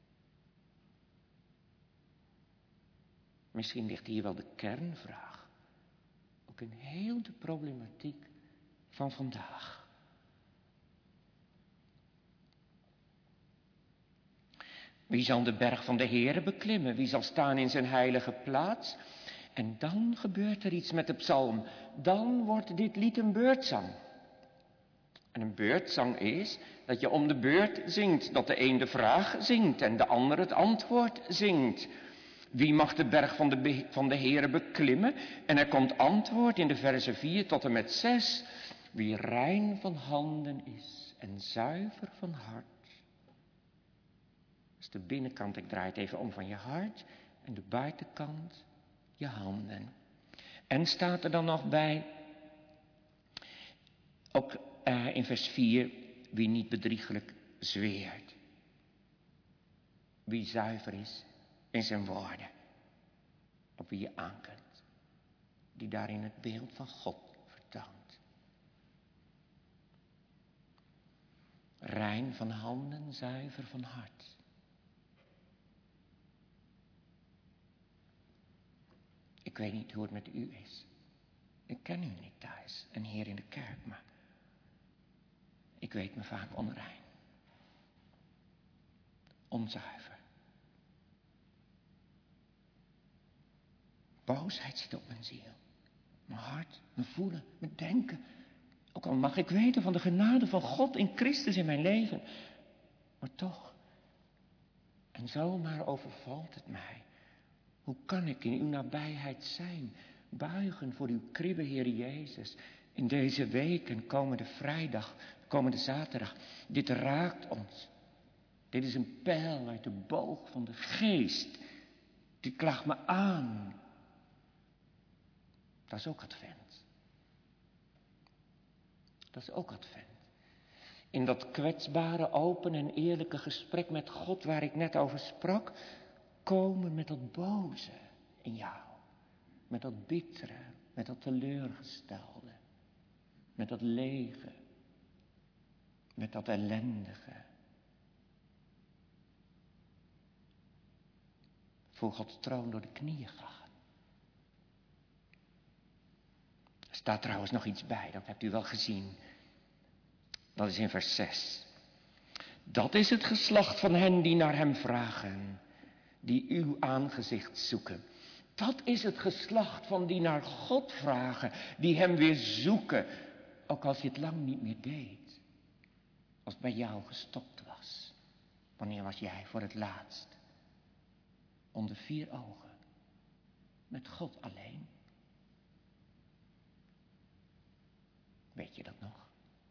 Misschien ligt hier wel de kernvraag. Ook in heel de problematiek van vandaag. Wie zal de berg van de Heere beklimmen? Wie zal staan in zijn heilige plaats? En dan gebeurt er iets met de psalm. Dan wordt dit lied een beurtzang. En een beurtzang is dat je om de beurt zingt. Dat de een de vraag zingt en de ander het antwoord zingt. Wie mag de berg van de Heere beklimmen? En er komt antwoord in de versen 4 tot en met 6. Wie rein van handen is en zuiver van hart. Dat is de binnenkant, ik draai het even om van je hart. En de buitenkant, je handen. En staat er dan nog bij, ook in vers 4, wie niet bedrieglijk zweert. Wie zuiver is in zijn woorden. Op wie je aankunt. Die daarin het beeld van God vertoont. Rein van handen, zuiver van hart. Ik weet niet hoe het met u is. Ik ken u niet thuis en hier in de kerk, maar ik weet me vaak onrein. onzuiver. Boosheid zit op mijn ziel. Mijn hart, mijn voelen, mijn denken. Ook al mag ik weten van de genade van God in Christus in mijn leven. Maar toch. En zomaar overvalt het mij. Hoe kan ik in uw nabijheid zijn? Buigen voor uw kribbe, Heer Jezus. In deze week en komende vrijdag, komende zaterdag. Dit raakt ons. Dit is een pijl uit de boog van de geest. Dit klaagt me aan. Dat is ook advent. Dat is ook advent. In dat kwetsbare, open en eerlijke gesprek met God waar ik net over sprak, komen met dat boze in jou. Met dat bittere, met dat teleurgestelde, met dat lege, met dat ellendige. Voor Gods troon door de knieën gaan. Er staat trouwens nog iets bij, dat hebt u wel gezien. Dat is in vers 6. Dat is het geslacht van hen die naar hem vragen, die uw aangezicht zoeken. Dat is het geslacht van die naar God vragen, die hem weer zoeken. Ook als je het lang niet meer deed. Als het bij jou gestopt was. Wanneer was jij voor het laatst? Onder 4 ogen. Met God alleen. Weet je dat nog?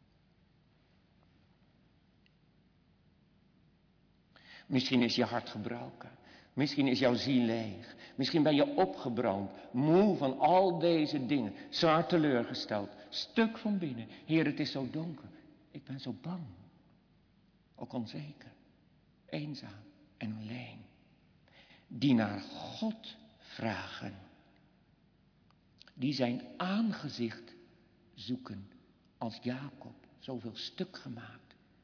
Misschien is je hart gebroken. Misschien is jouw ziel leeg. Misschien ben je opgebrand. Moe van al deze dingen. Zwaar teleurgesteld. Stuk van binnen. Heer, het is zo donker. Ik ben zo bang. Ook onzeker. Eenzaam en alleen. Die naar God vragen. Die zijn aangezicht zoeken. Als Jacob. Zoveel stuk gemaakt.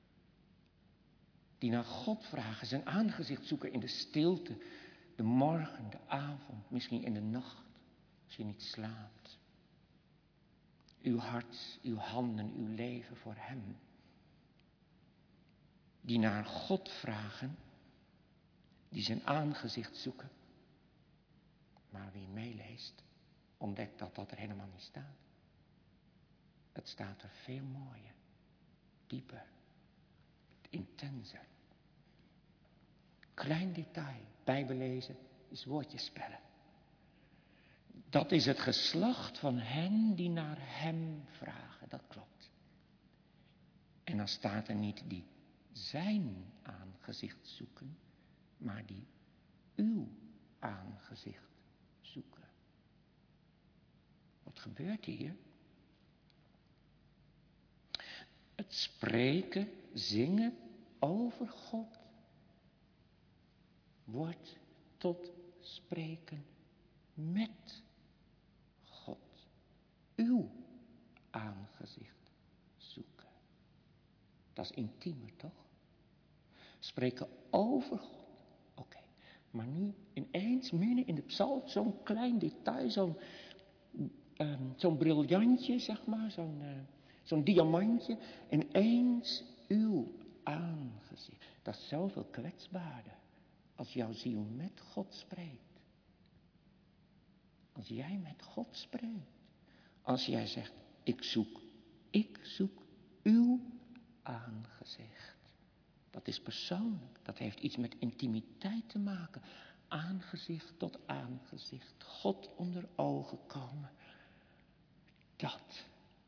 Die naar God vragen, zijn aangezicht zoeken in de stilte, de morgen, de avond, misschien in de nacht, als je niet slaapt. Uw hart, uw handen, uw leven voor hem. Die naar God vragen, die zijn aangezicht zoeken. Maar wie meeleest, ontdekt dat dat er helemaal niet staat. Het staat er veel mooier, dieper. Intenser. Klein detail. Bijbellezen is woordjes spellen. Dat is het geslacht van hen die naar hem vragen. Dat klopt. En dan staat er niet die zijn aangezicht zoeken, maar die uw aangezicht zoeken. Wat gebeurt hier? Het spreken, zingen over God wordt tot spreken met God. Uw aangezicht zoeken. Dat is intiemer, toch? Spreken over God. Oké. Maar nu ineens midden in de psalm zo'n klein detail, zo'n briljantje, zeg maar, zo'n diamantje. Ineens uw aangezicht. Dat is zoveel kwetsbaarder. Als jouw ziel met God spreekt. Als jij met God spreekt. Als jij zegt, ik zoek uw aangezicht. Dat is persoonlijk. Dat heeft iets met intimiteit te maken. Aangezicht tot aangezicht. God onder ogen komen. Dat.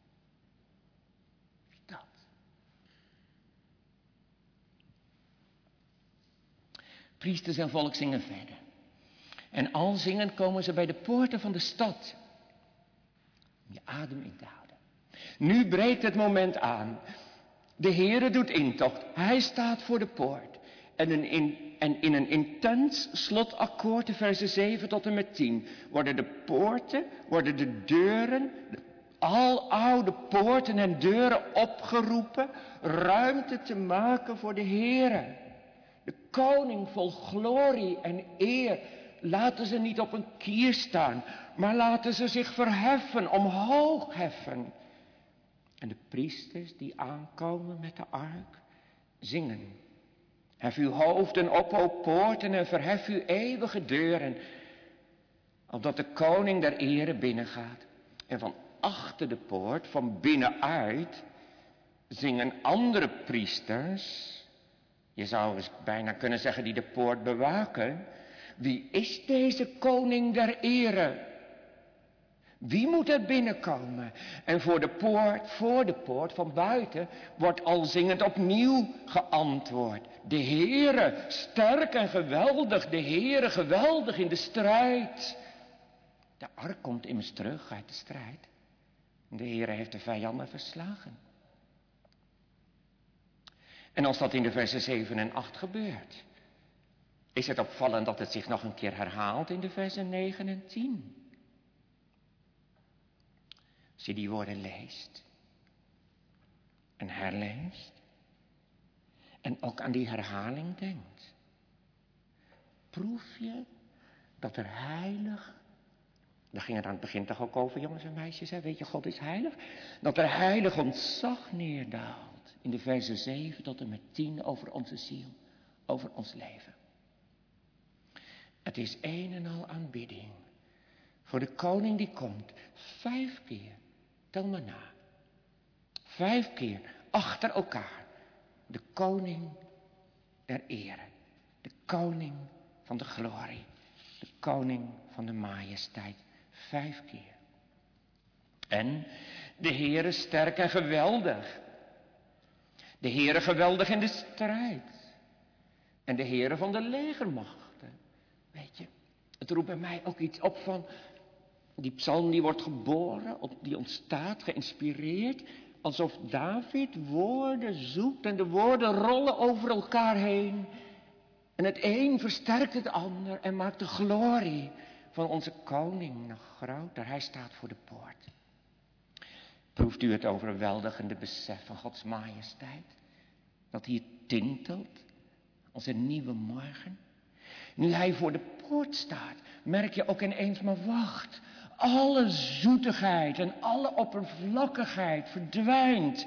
Priesters en volk zingen verder. En al zingend komen ze bij de poorten van de stad. Om je adem in te houden. Nu breekt het moment aan. De Heere doet intocht. Hij staat voor de poort. En in een intens slotakkoord, de versen 7 tot en met 10, worden de poorten, worden de deuren, de aloude poorten en deuren opgeroepen, ruimte te maken voor de Heere. De koning vol glorie en eer. Laten ze niet op een kier staan, maar laten ze zich verheffen, omhoog heffen. En de priesters die aankomen met de ark, zingen. Hef uw hoofden op, o poorten, en verhef uw eeuwige deuren, opdat de koning der ere binnengaat. En van achter de poort, van binnenuit, zingen andere priesters. Je zou eens bijna kunnen zeggen die de poort bewaken. Wie is deze koning der ere? Wie moet er binnenkomen? En voor de poort van buiten wordt al zingend opnieuw geantwoord. De Heere, sterk en geweldig, de Heere, geweldig in de strijd. De ark komt immers terug uit de strijd. De Heere heeft de vijanden verslagen. En als dat in de versen 7 en 8 gebeurt, is het opvallend dat het zich nog een keer herhaalt in de versen 9 en 10. Als je die woorden leest en herleest en ook aan die herhaling denkt, proef je dat er heilig, daar ging het aan het begin toch ook over, jongens en meisjes, hè? Weet je, God is heilig, dat er heilig ontzag neerdaalt in de versen 7 tot en met 10 over onze ziel, over ons leven. Het is een en al aanbidding voor de koning die komt, 5 keer. Tel maar na. 5 keer achter elkaar. De koning der ere. De koning van de glorie. De koning van de majesteit. 5 keer. En de Heere sterk en geweldig. De Heere geweldig in de strijd. En de Heere van de legermachten. Weet je, het roept bij mij ook iets op van die psalm die wordt geboren, die ontstaat, geïnspireerd, alsof David woorden zoekt en de woorden rollen over elkaar heen. En het een versterkt het ander en maakt de glorie van onze koning nog groter. Hij staat voor de poort. Proeft u het overweldigende besef van Gods majesteit? Dat hier tintelt als een nieuwe morgen. Nu hij voor de poort staat, merk je ook ineens, maar wacht. Alle zoetigheid en alle oppervlakkigheid verdwijnt.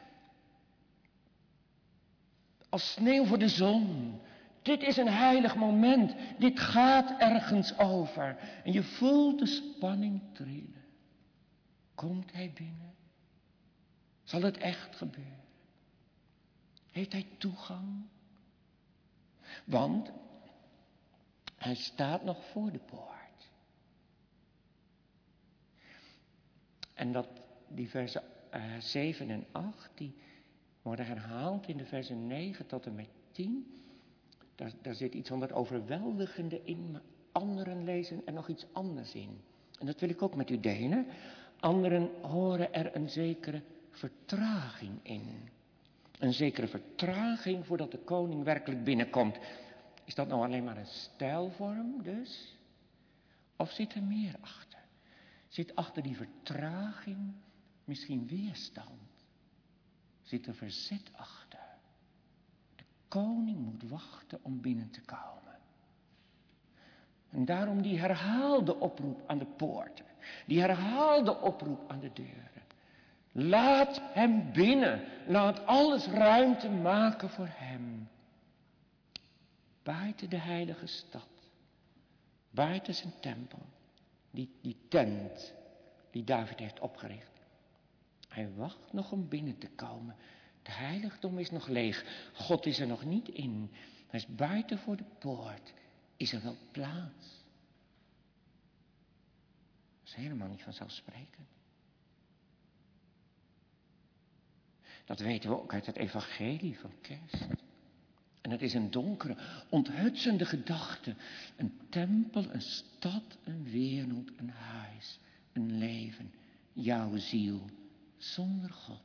Als sneeuw voor de zon. Dit is een heilig moment. Dit gaat ergens over. En je voelt de spanning trillen. Komt hij binnen? Zal het echt gebeuren? Heeft hij toegang? Want hij staat nog voor de poort. En die versen 7 en 8, die worden herhaald in de versen 9 tot en met 10. Daar zit iets van het overweldigende in, maar anderen lezen er nog iets anders in. En dat wil ik ook met u delen. Anderen horen er een zekere vertraging in. Een zekere vertraging voordat de koning werkelijk binnenkomt. Is dat nou alleen maar een stijlvorm dus? Of zit er meer achter? Zit achter die vertraging misschien weerstand? Zit er verzet achter? De koning moet wachten om binnen te komen. En daarom die herhaalde oproep aan de poorten. Die herhaalde oproep aan de deuren. Laat hem binnen. Laat alles ruimte maken voor hem. Buiten de heilige stad. Buiten zijn tempel. Die tent die David heeft opgericht. Hij wacht nog om binnen te komen. De heiligdom is nog leeg. God is er nog niet in. Hij is buiten voor de poort. Is er wel plaats? Dat is helemaal niet vanzelfsprekend. Dat weten we ook uit het evangelie van Kerst. En het is een donkere, onthutsende gedachte. Een tempel, een stad, een wereld, een huis, een leven. Jouw ziel zonder God.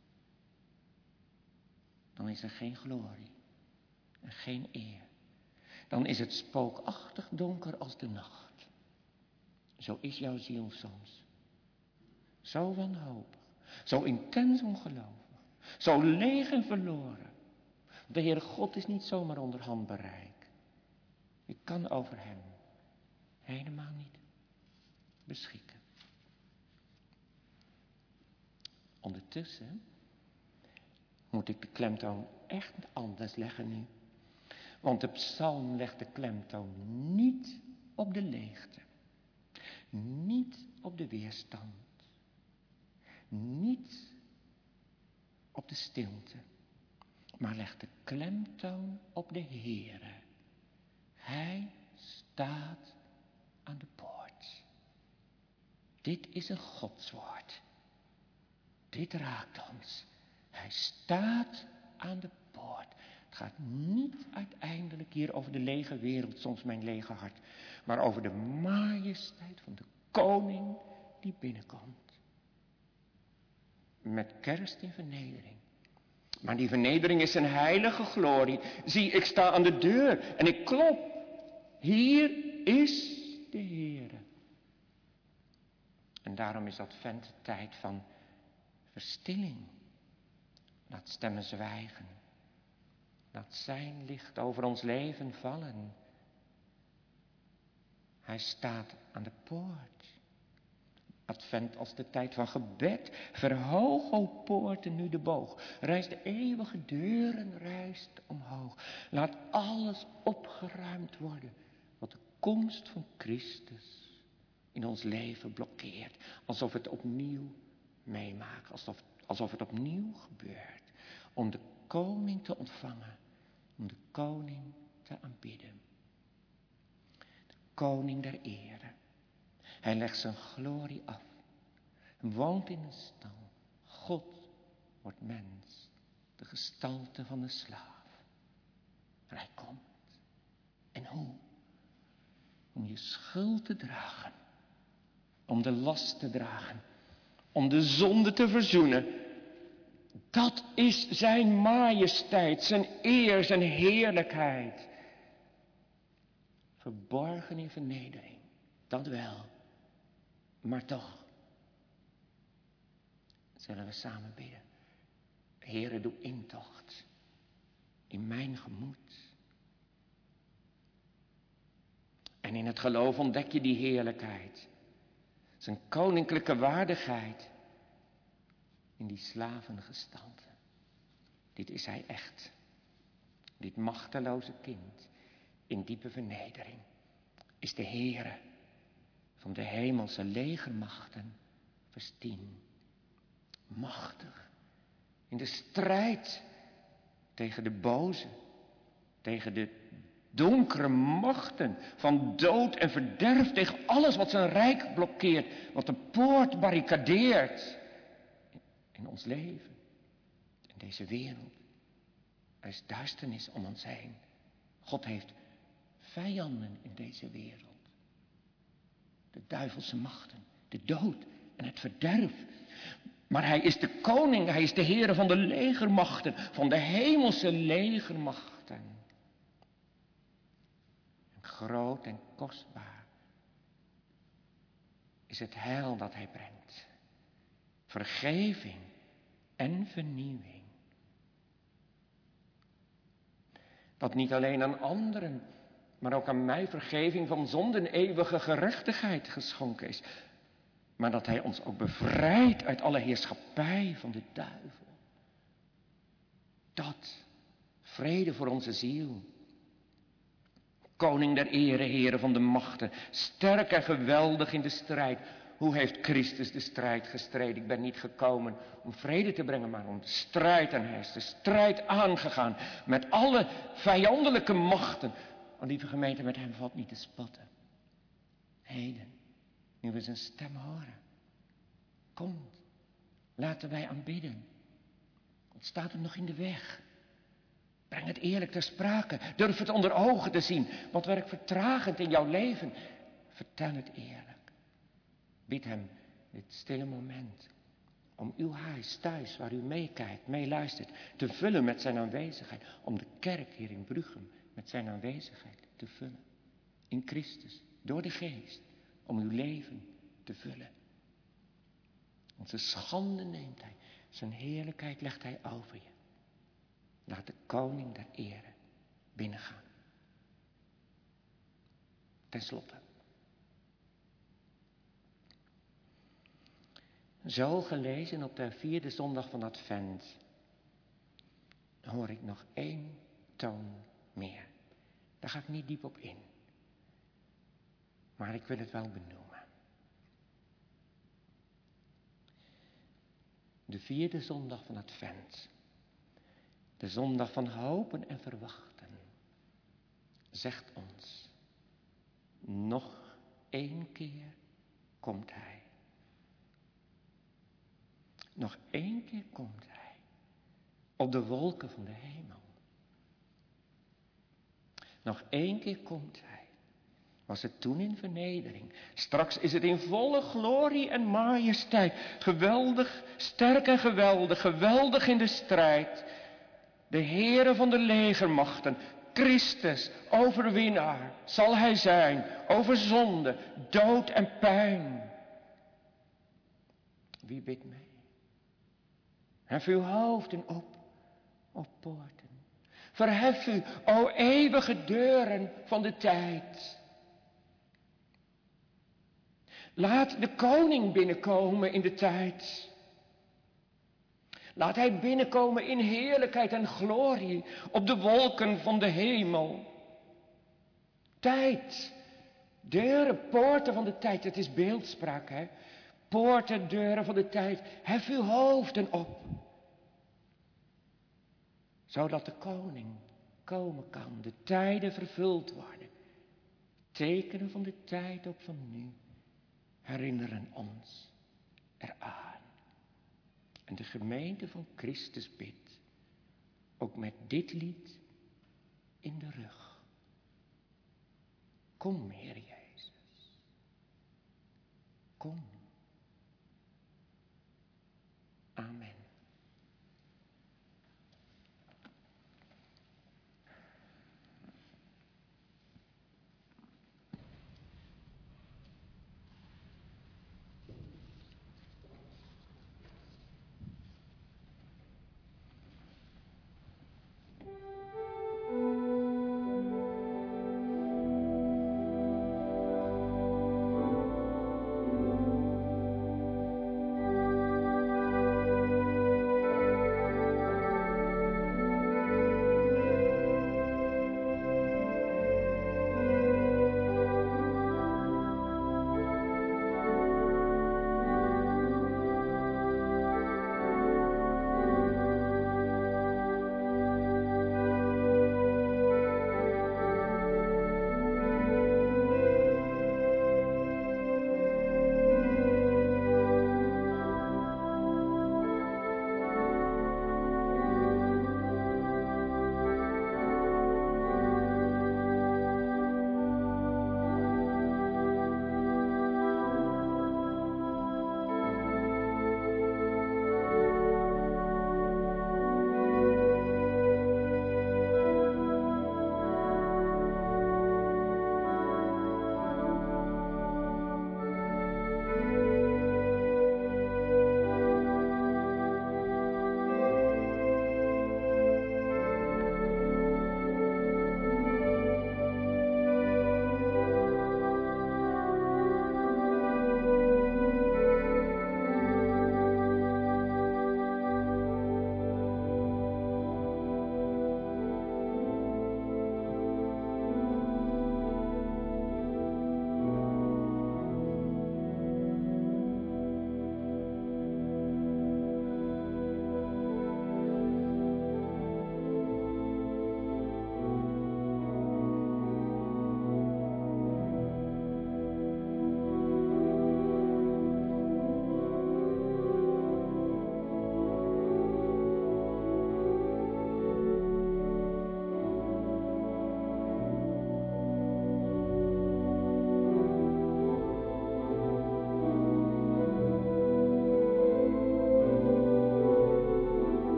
Dan is er geen glorie en geen eer. Dan is het spookachtig donker als de nacht. Zo is jouw ziel soms. Zo wanhopig, zo intens ongelovig, zo leeg en verloren. De Heere God is niet zomaar onder handbereik. Je kan over hem helemaal niet beschikken. Ondertussen moet ik de klemtoon echt anders leggen nu. Want de psalm legt de klemtoon niet op de leegte, niet op de weerstand, niet op de stilte, maar legt de klemtoon op de Heere. Hij staat aan de poort. Dit is een Godswoord. Dit raakt ons. Hij staat aan de poort. Het gaat niet uiteindelijk hier over de lege wereld, soms mijn lege hart, maar over de majesteit van de koning die binnenkomt. Met kerst in vernedering. Maar die vernedering is zijn heilige glorie. Zie, ik sta aan de deur en ik klop. Hier is de Heere. En daarom is Advent tijd van verstilling. Laat stemmen zwijgen. Laat zijn licht over ons leven vallen. Hij staat aan de poort. Advent als de tijd van gebed. Verhoog, o poorten, nu de boog. Rijst de eeuwige deuren, rijst omhoog. Laat alles opgeruimd worden wat de komst van Christus in ons leven blokkeert. Alsof het opnieuw meemaakt. Alsof het opnieuw gebeurt. Om de koning te ontvangen. Om de koning te aanbidden. De koning der ere. Hij legt zijn glorie af. Woont in een stal. God wordt mens. De gestalte van een slaaf. Maar hij komt. En hoe? Om je schuld te dragen. Om de last te dragen. Om de zonde te verzoenen. Dat is zijn majesteit, zijn eer, zijn heerlijkheid. Verborgen in vernedering. Dat wel. Maar toch. Zullen we samen bidden. Heere, doe intocht. In mijn gemoed. En in het geloof ontdek je die heerlijkheid. Zijn koninklijke waardigheid. In die slavengestalte. Dit is hij echt. Dit machteloze kind. In diepe vernedering. Is de Heere. Van de hemelse legermachten. Vers 10. Machtig. In de strijd. Tegen de boze. Tegen de donkere machten van dood en verderf. Tegen alles wat zijn rijk blokkeert. Wat de poort barricadeert. In ons leven. In deze wereld. Er is duisternis om ons heen. God heeft vijanden in deze wereld. De duivelse machten. De dood en het verderf. Maar hij is de koning. Hij is de Heere van de legermachten. Van de hemelse legermachten. Groot en kostbaar is het heil dat hij brengt. Vergeving en vernieuwing. Dat niet alleen aan anderen, maar ook aan mij vergeving van zonde en eeuwige gerechtigheid geschonken is. Maar dat hij ons ook bevrijdt uit alle heerschappij van de duivel. Dat, vrede voor onze ziel. Koning der ere, Heere van de machten, sterk en geweldig in de strijd. Hoe heeft Christus de strijd gestreden? Ik ben niet gekomen om vrede te brengen, maar om de strijd. En hij is de strijd aangegaan met alle vijandelijke machten. Want lieve gemeente, met hem valt niet te spotten. Heden, nu we zijn stem horen. Komt, laten wij aanbidden. Het staat hem nog in de weg. Breng het eerlijk ter sprake. Durf het onder ogen te zien. Wat werkt vertragend in jouw leven? Vertel het eerlijk. Bied hem dit stille moment. Om uw huis thuis, waar u meekijkt, meeluistert, te vullen met zijn aanwezigheid. Om de kerk hier in Bruchem met zijn aanwezigheid te vullen. In Christus, door de geest. Om uw leven te vullen. Onze schande neemt hij. Zijn heerlijkheid legt hij over je. Laat de koning der ere binnengaan. Ten slotte. Zo gelezen op de 4e zondag van Advent hoor ik nog één toon meer. Daar ga ik niet diep op in. Maar ik wil het wel benoemen. De 4e zondag van Advent. De zondag van hopen en verwachten. Zegt ons. Nog 1 keer komt hij. Nog 1 keer komt hij. Op de wolken van de hemel. Nog 1 keer komt hij. Was het toen in vernedering. Straks is het in volle glorie en majesteit. Geweldig, sterk en geweldig, geweldig in de strijd. De Heere van de legermachten, Christus, overwinnaar, zal hij zijn. Over zonde, dood en pijn. Wie bidt mij? Hef uw hoofden op, o poorten. Verhef u, o eeuwige deuren van de tijd. Laat de koning binnenkomen in de tijd. Laat hij binnenkomen in heerlijkheid en glorie op de wolken van de hemel. Tijd, deuren, poorten van de tijd. Het is beeldspraak, hè. Poorten, deuren van de tijd. Hef uw hoofden op. Zodat de koning komen kan, de tijden vervuld worden. Tekenen van de tijd ook van nu herinneren ons eraan. En de gemeente van Christus bidt, ook met dit lied in de rug. Kom, Heer Jezus. Kom. Amen.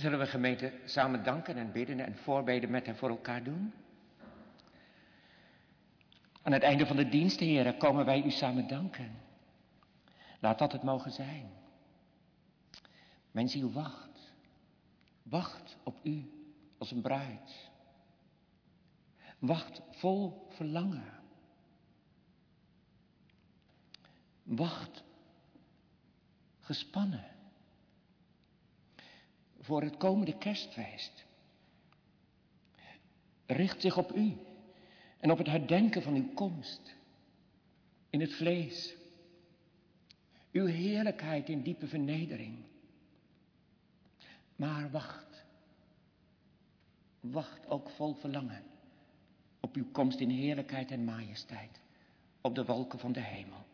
Zullen we gemeente samen danken en bidden en voorbeden met en voor elkaar doen? Aan het einde van de dienst, heren, komen wij u samen danken. Laat dat het mogen zijn. Mijn ziel wacht. Wacht op u als een bruid. Wacht vol verlangen. Wacht gespannen. Voor het komende kerstfeest. Richt zich op u en op het herdenken van uw komst. In het vlees. Uw heerlijkheid in diepe vernedering. Maar wacht. Wacht ook vol verlangen. Op uw komst in heerlijkheid en majesteit. Op de wolken van de hemel.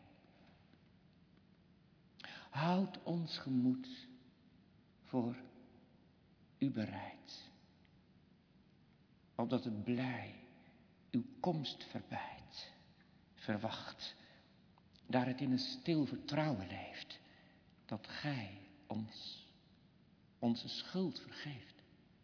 Houd ons gemoed voor u bereid. Opdat het blij uw komst verbeidt. Verwacht. Daar het in een stil vertrouwen leeft. Dat gij ons onze schuld vergeeft.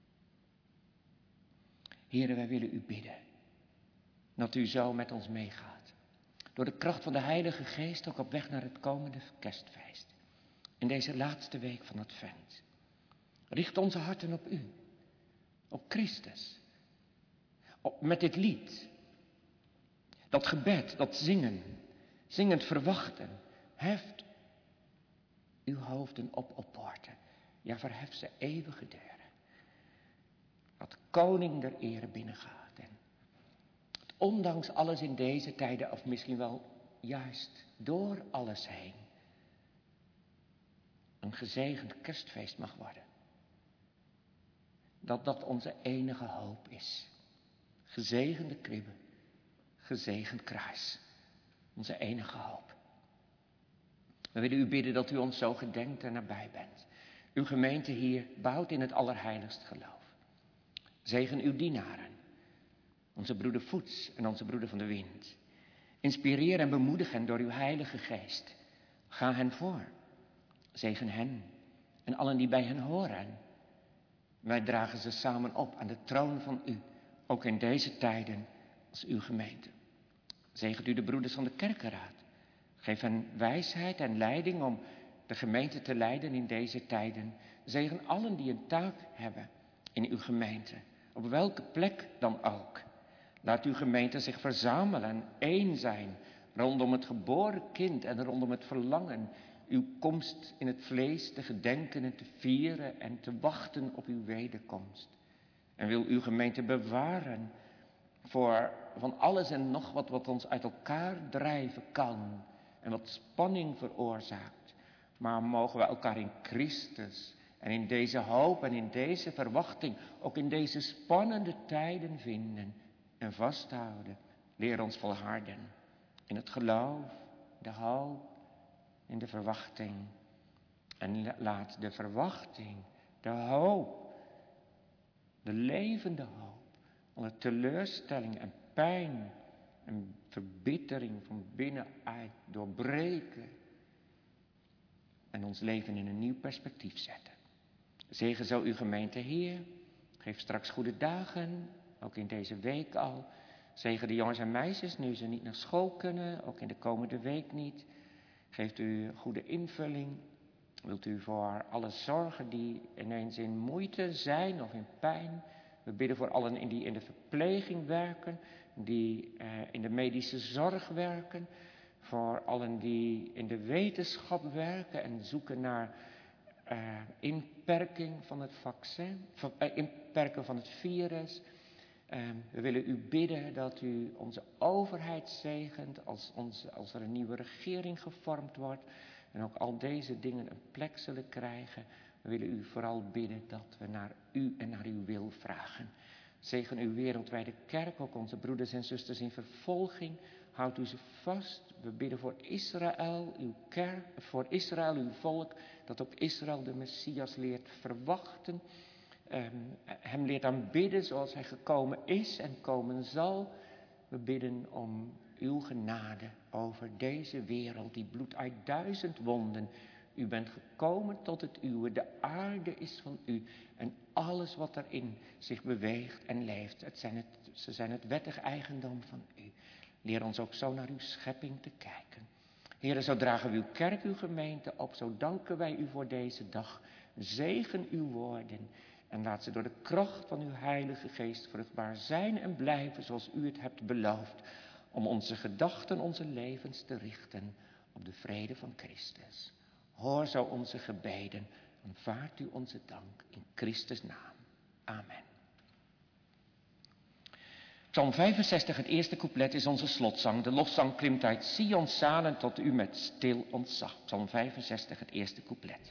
Heren, wij willen u bidden. Dat u zo met ons meegaat. Door de kracht van de Heilige Geest ook op weg naar het komende kerstfeest. In deze laatste week van Advent. Richt onze harten op u. Op Christus. Met dit lied. Dat gebed, dat zingen. Zingend verwachten. Heft uw hoofden op poorten. Ja, verhef ze eeuwige deuren. Dat koning der ere binnengaat. En ondanks alles in deze tijden, of misschien wel juist door alles heen, een gezegend kerstfeest mag worden. Dat onze enige hoop is. Gezegende kribbe, gezegend kruis. Onze enige hoop. We willen u bidden dat u ons zo gedenkt en nabij bent. Uw gemeente hier bouwt in het allerheiligst geloof. Zegen uw dienaren. Onze broeder Voets en onze broeder van de wind. Inspireer en bemoedig hen door uw heilige geest. Ga hen voor. Zegen hen en allen die bij hen horen. Wij dragen ze samen op aan de troon van u. Ook in deze tijden als uw gemeente. Zegent u de broeders van de kerkenraad. Geef hen wijsheid en leiding om de gemeente te leiden in deze tijden. Zegen allen die een taak hebben in uw gemeente. Op welke plek dan ook. Laat uw gemeente zich verzamelen en één zijn. Rondom het geboren kind en rondom het verlangen. Uw komst in het vlees te gedenken en te vieren en te wachten op uw wederkomst. En wil uw gemeente bewaren van alles en nog wat ons uit elkaar drijven kan. En wat spanning veroorzaakt. Maar mogen we elkaar in Christus en in deze hoop en in deze verwachting, ook in deze spannende tijden vinden en vasthouden. Leer ons volharden in het geloof, de hoop, in de verwachting. En laat de verwachting, de hoop, de levende hoop, alle teleurstelling en pijn en verbittering van binnenuit doorbreken. En ons leven in een nieuw perspectief zetten. Zegen zo uw gemeente Heer. Geef straks goede dagen. Ook in deze week al. Zegen de jongens en meisjes nu ze niet naar school kunnen. Ook in de komende week niet. Geeft u goede invulling. Wilt u voor alle zorgen die ineens in moeite zijn of in pijn. We bidden voor allen die in de verpleging werken. Die in de medische zorg werken. Voor allen die in de wetenschap werken en zoeken naar inperking van het vaccin, inperken van het virus. We willen u bidden dat u onze overheid zegent als er een nieuwe regering gevormd wordt. En ook al deze dingen een plek zullen krijgen. We willen u vooral bidden dat we naar u en naar uw wil vragen. Zegen uw wereldwijde kerk, ook onze broeders en zusters in vervolging. Houd u ze vast. We bidden voor Israël, uw kerk, voor Israël, uw volk. Dat ook Israël de Messias leert verwachten. Hem leert aanbidden zoals hij gekomen is en komen zal. We bidden om uw genade over deze wereld die bloedt uit 1000 wonden. U bent gekomen tot het uwe. De aarde is van u. En alles wat erin zich beweegt en leeft. Ze zijn het wettig eigendom van u. Leer ons ook zo naar uw schepping te kijken. Heere, zo dragen we uw kerk, uw gemeente op. Zo danken wij u voor deze dag. Zegen uw woorden. En laat ze door de kracht van uw Heilige Geest vruchtbaar zijn en blijven zoals u het hebt beloofd. Om onze gedachten, onze levens te richten op de vrede van Christus. Hoor zo onze gebeden. Aanvaardt u onze dank in Christus' naam. Amen. Psalm 65, het eerste couplet, is onze slotzang. De lofzang klimt uit Sions zalen tot u met stil ontzag. Psalm 65, het eerste couplet.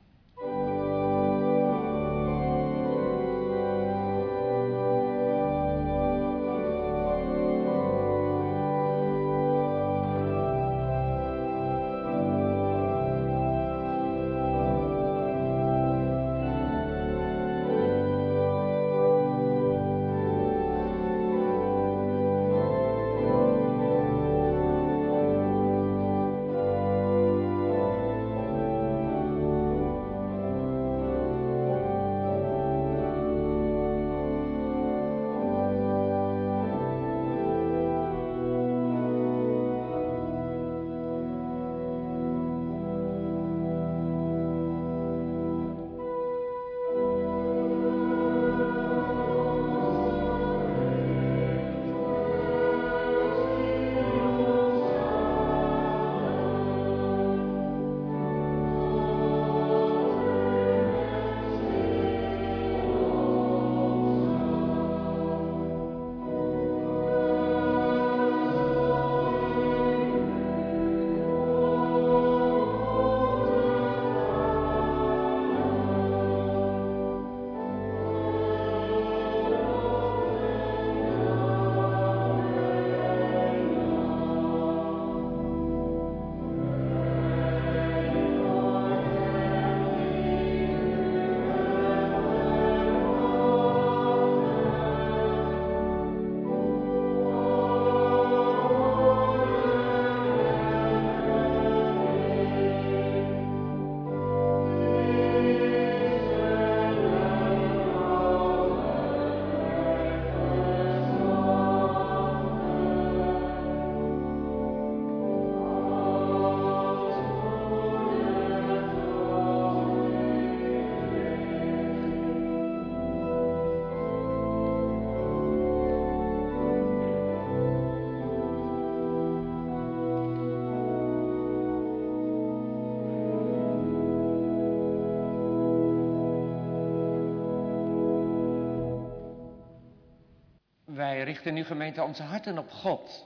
Wij richten nu, gemeente, onze harten op God.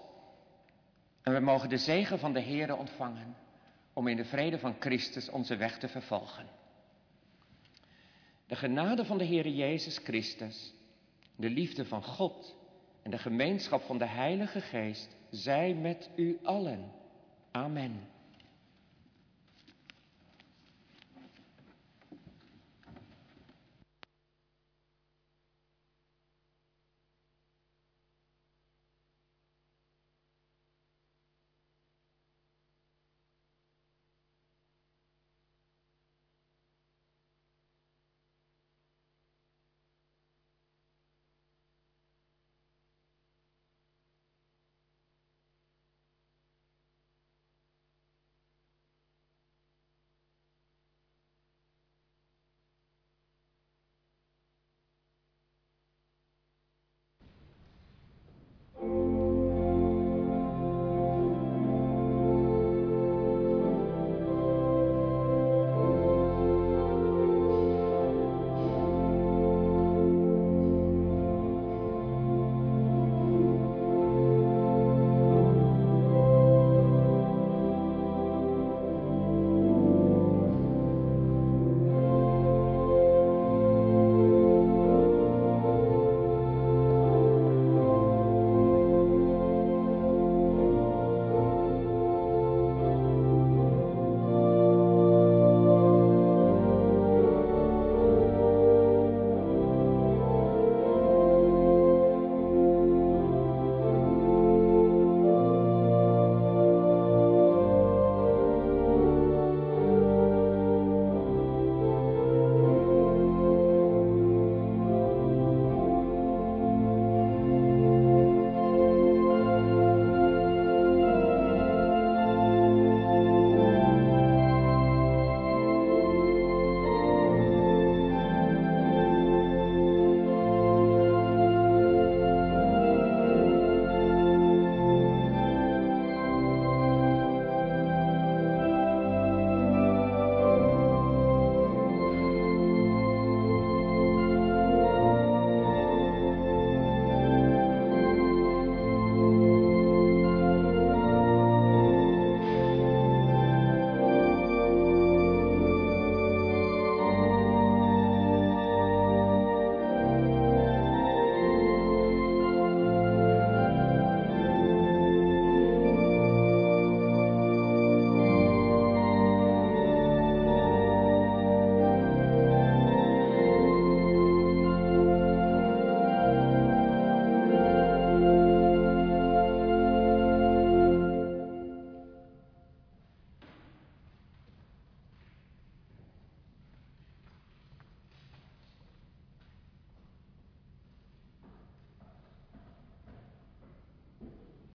En we mogen de zegen van de Heere ontvangen om in de vrede van Christus onze weg te vervolgen. De genade van de Heere Jezus Christus, de liefde van God en de gemeenschap van de Heilige Geest zij met u allen. Amen.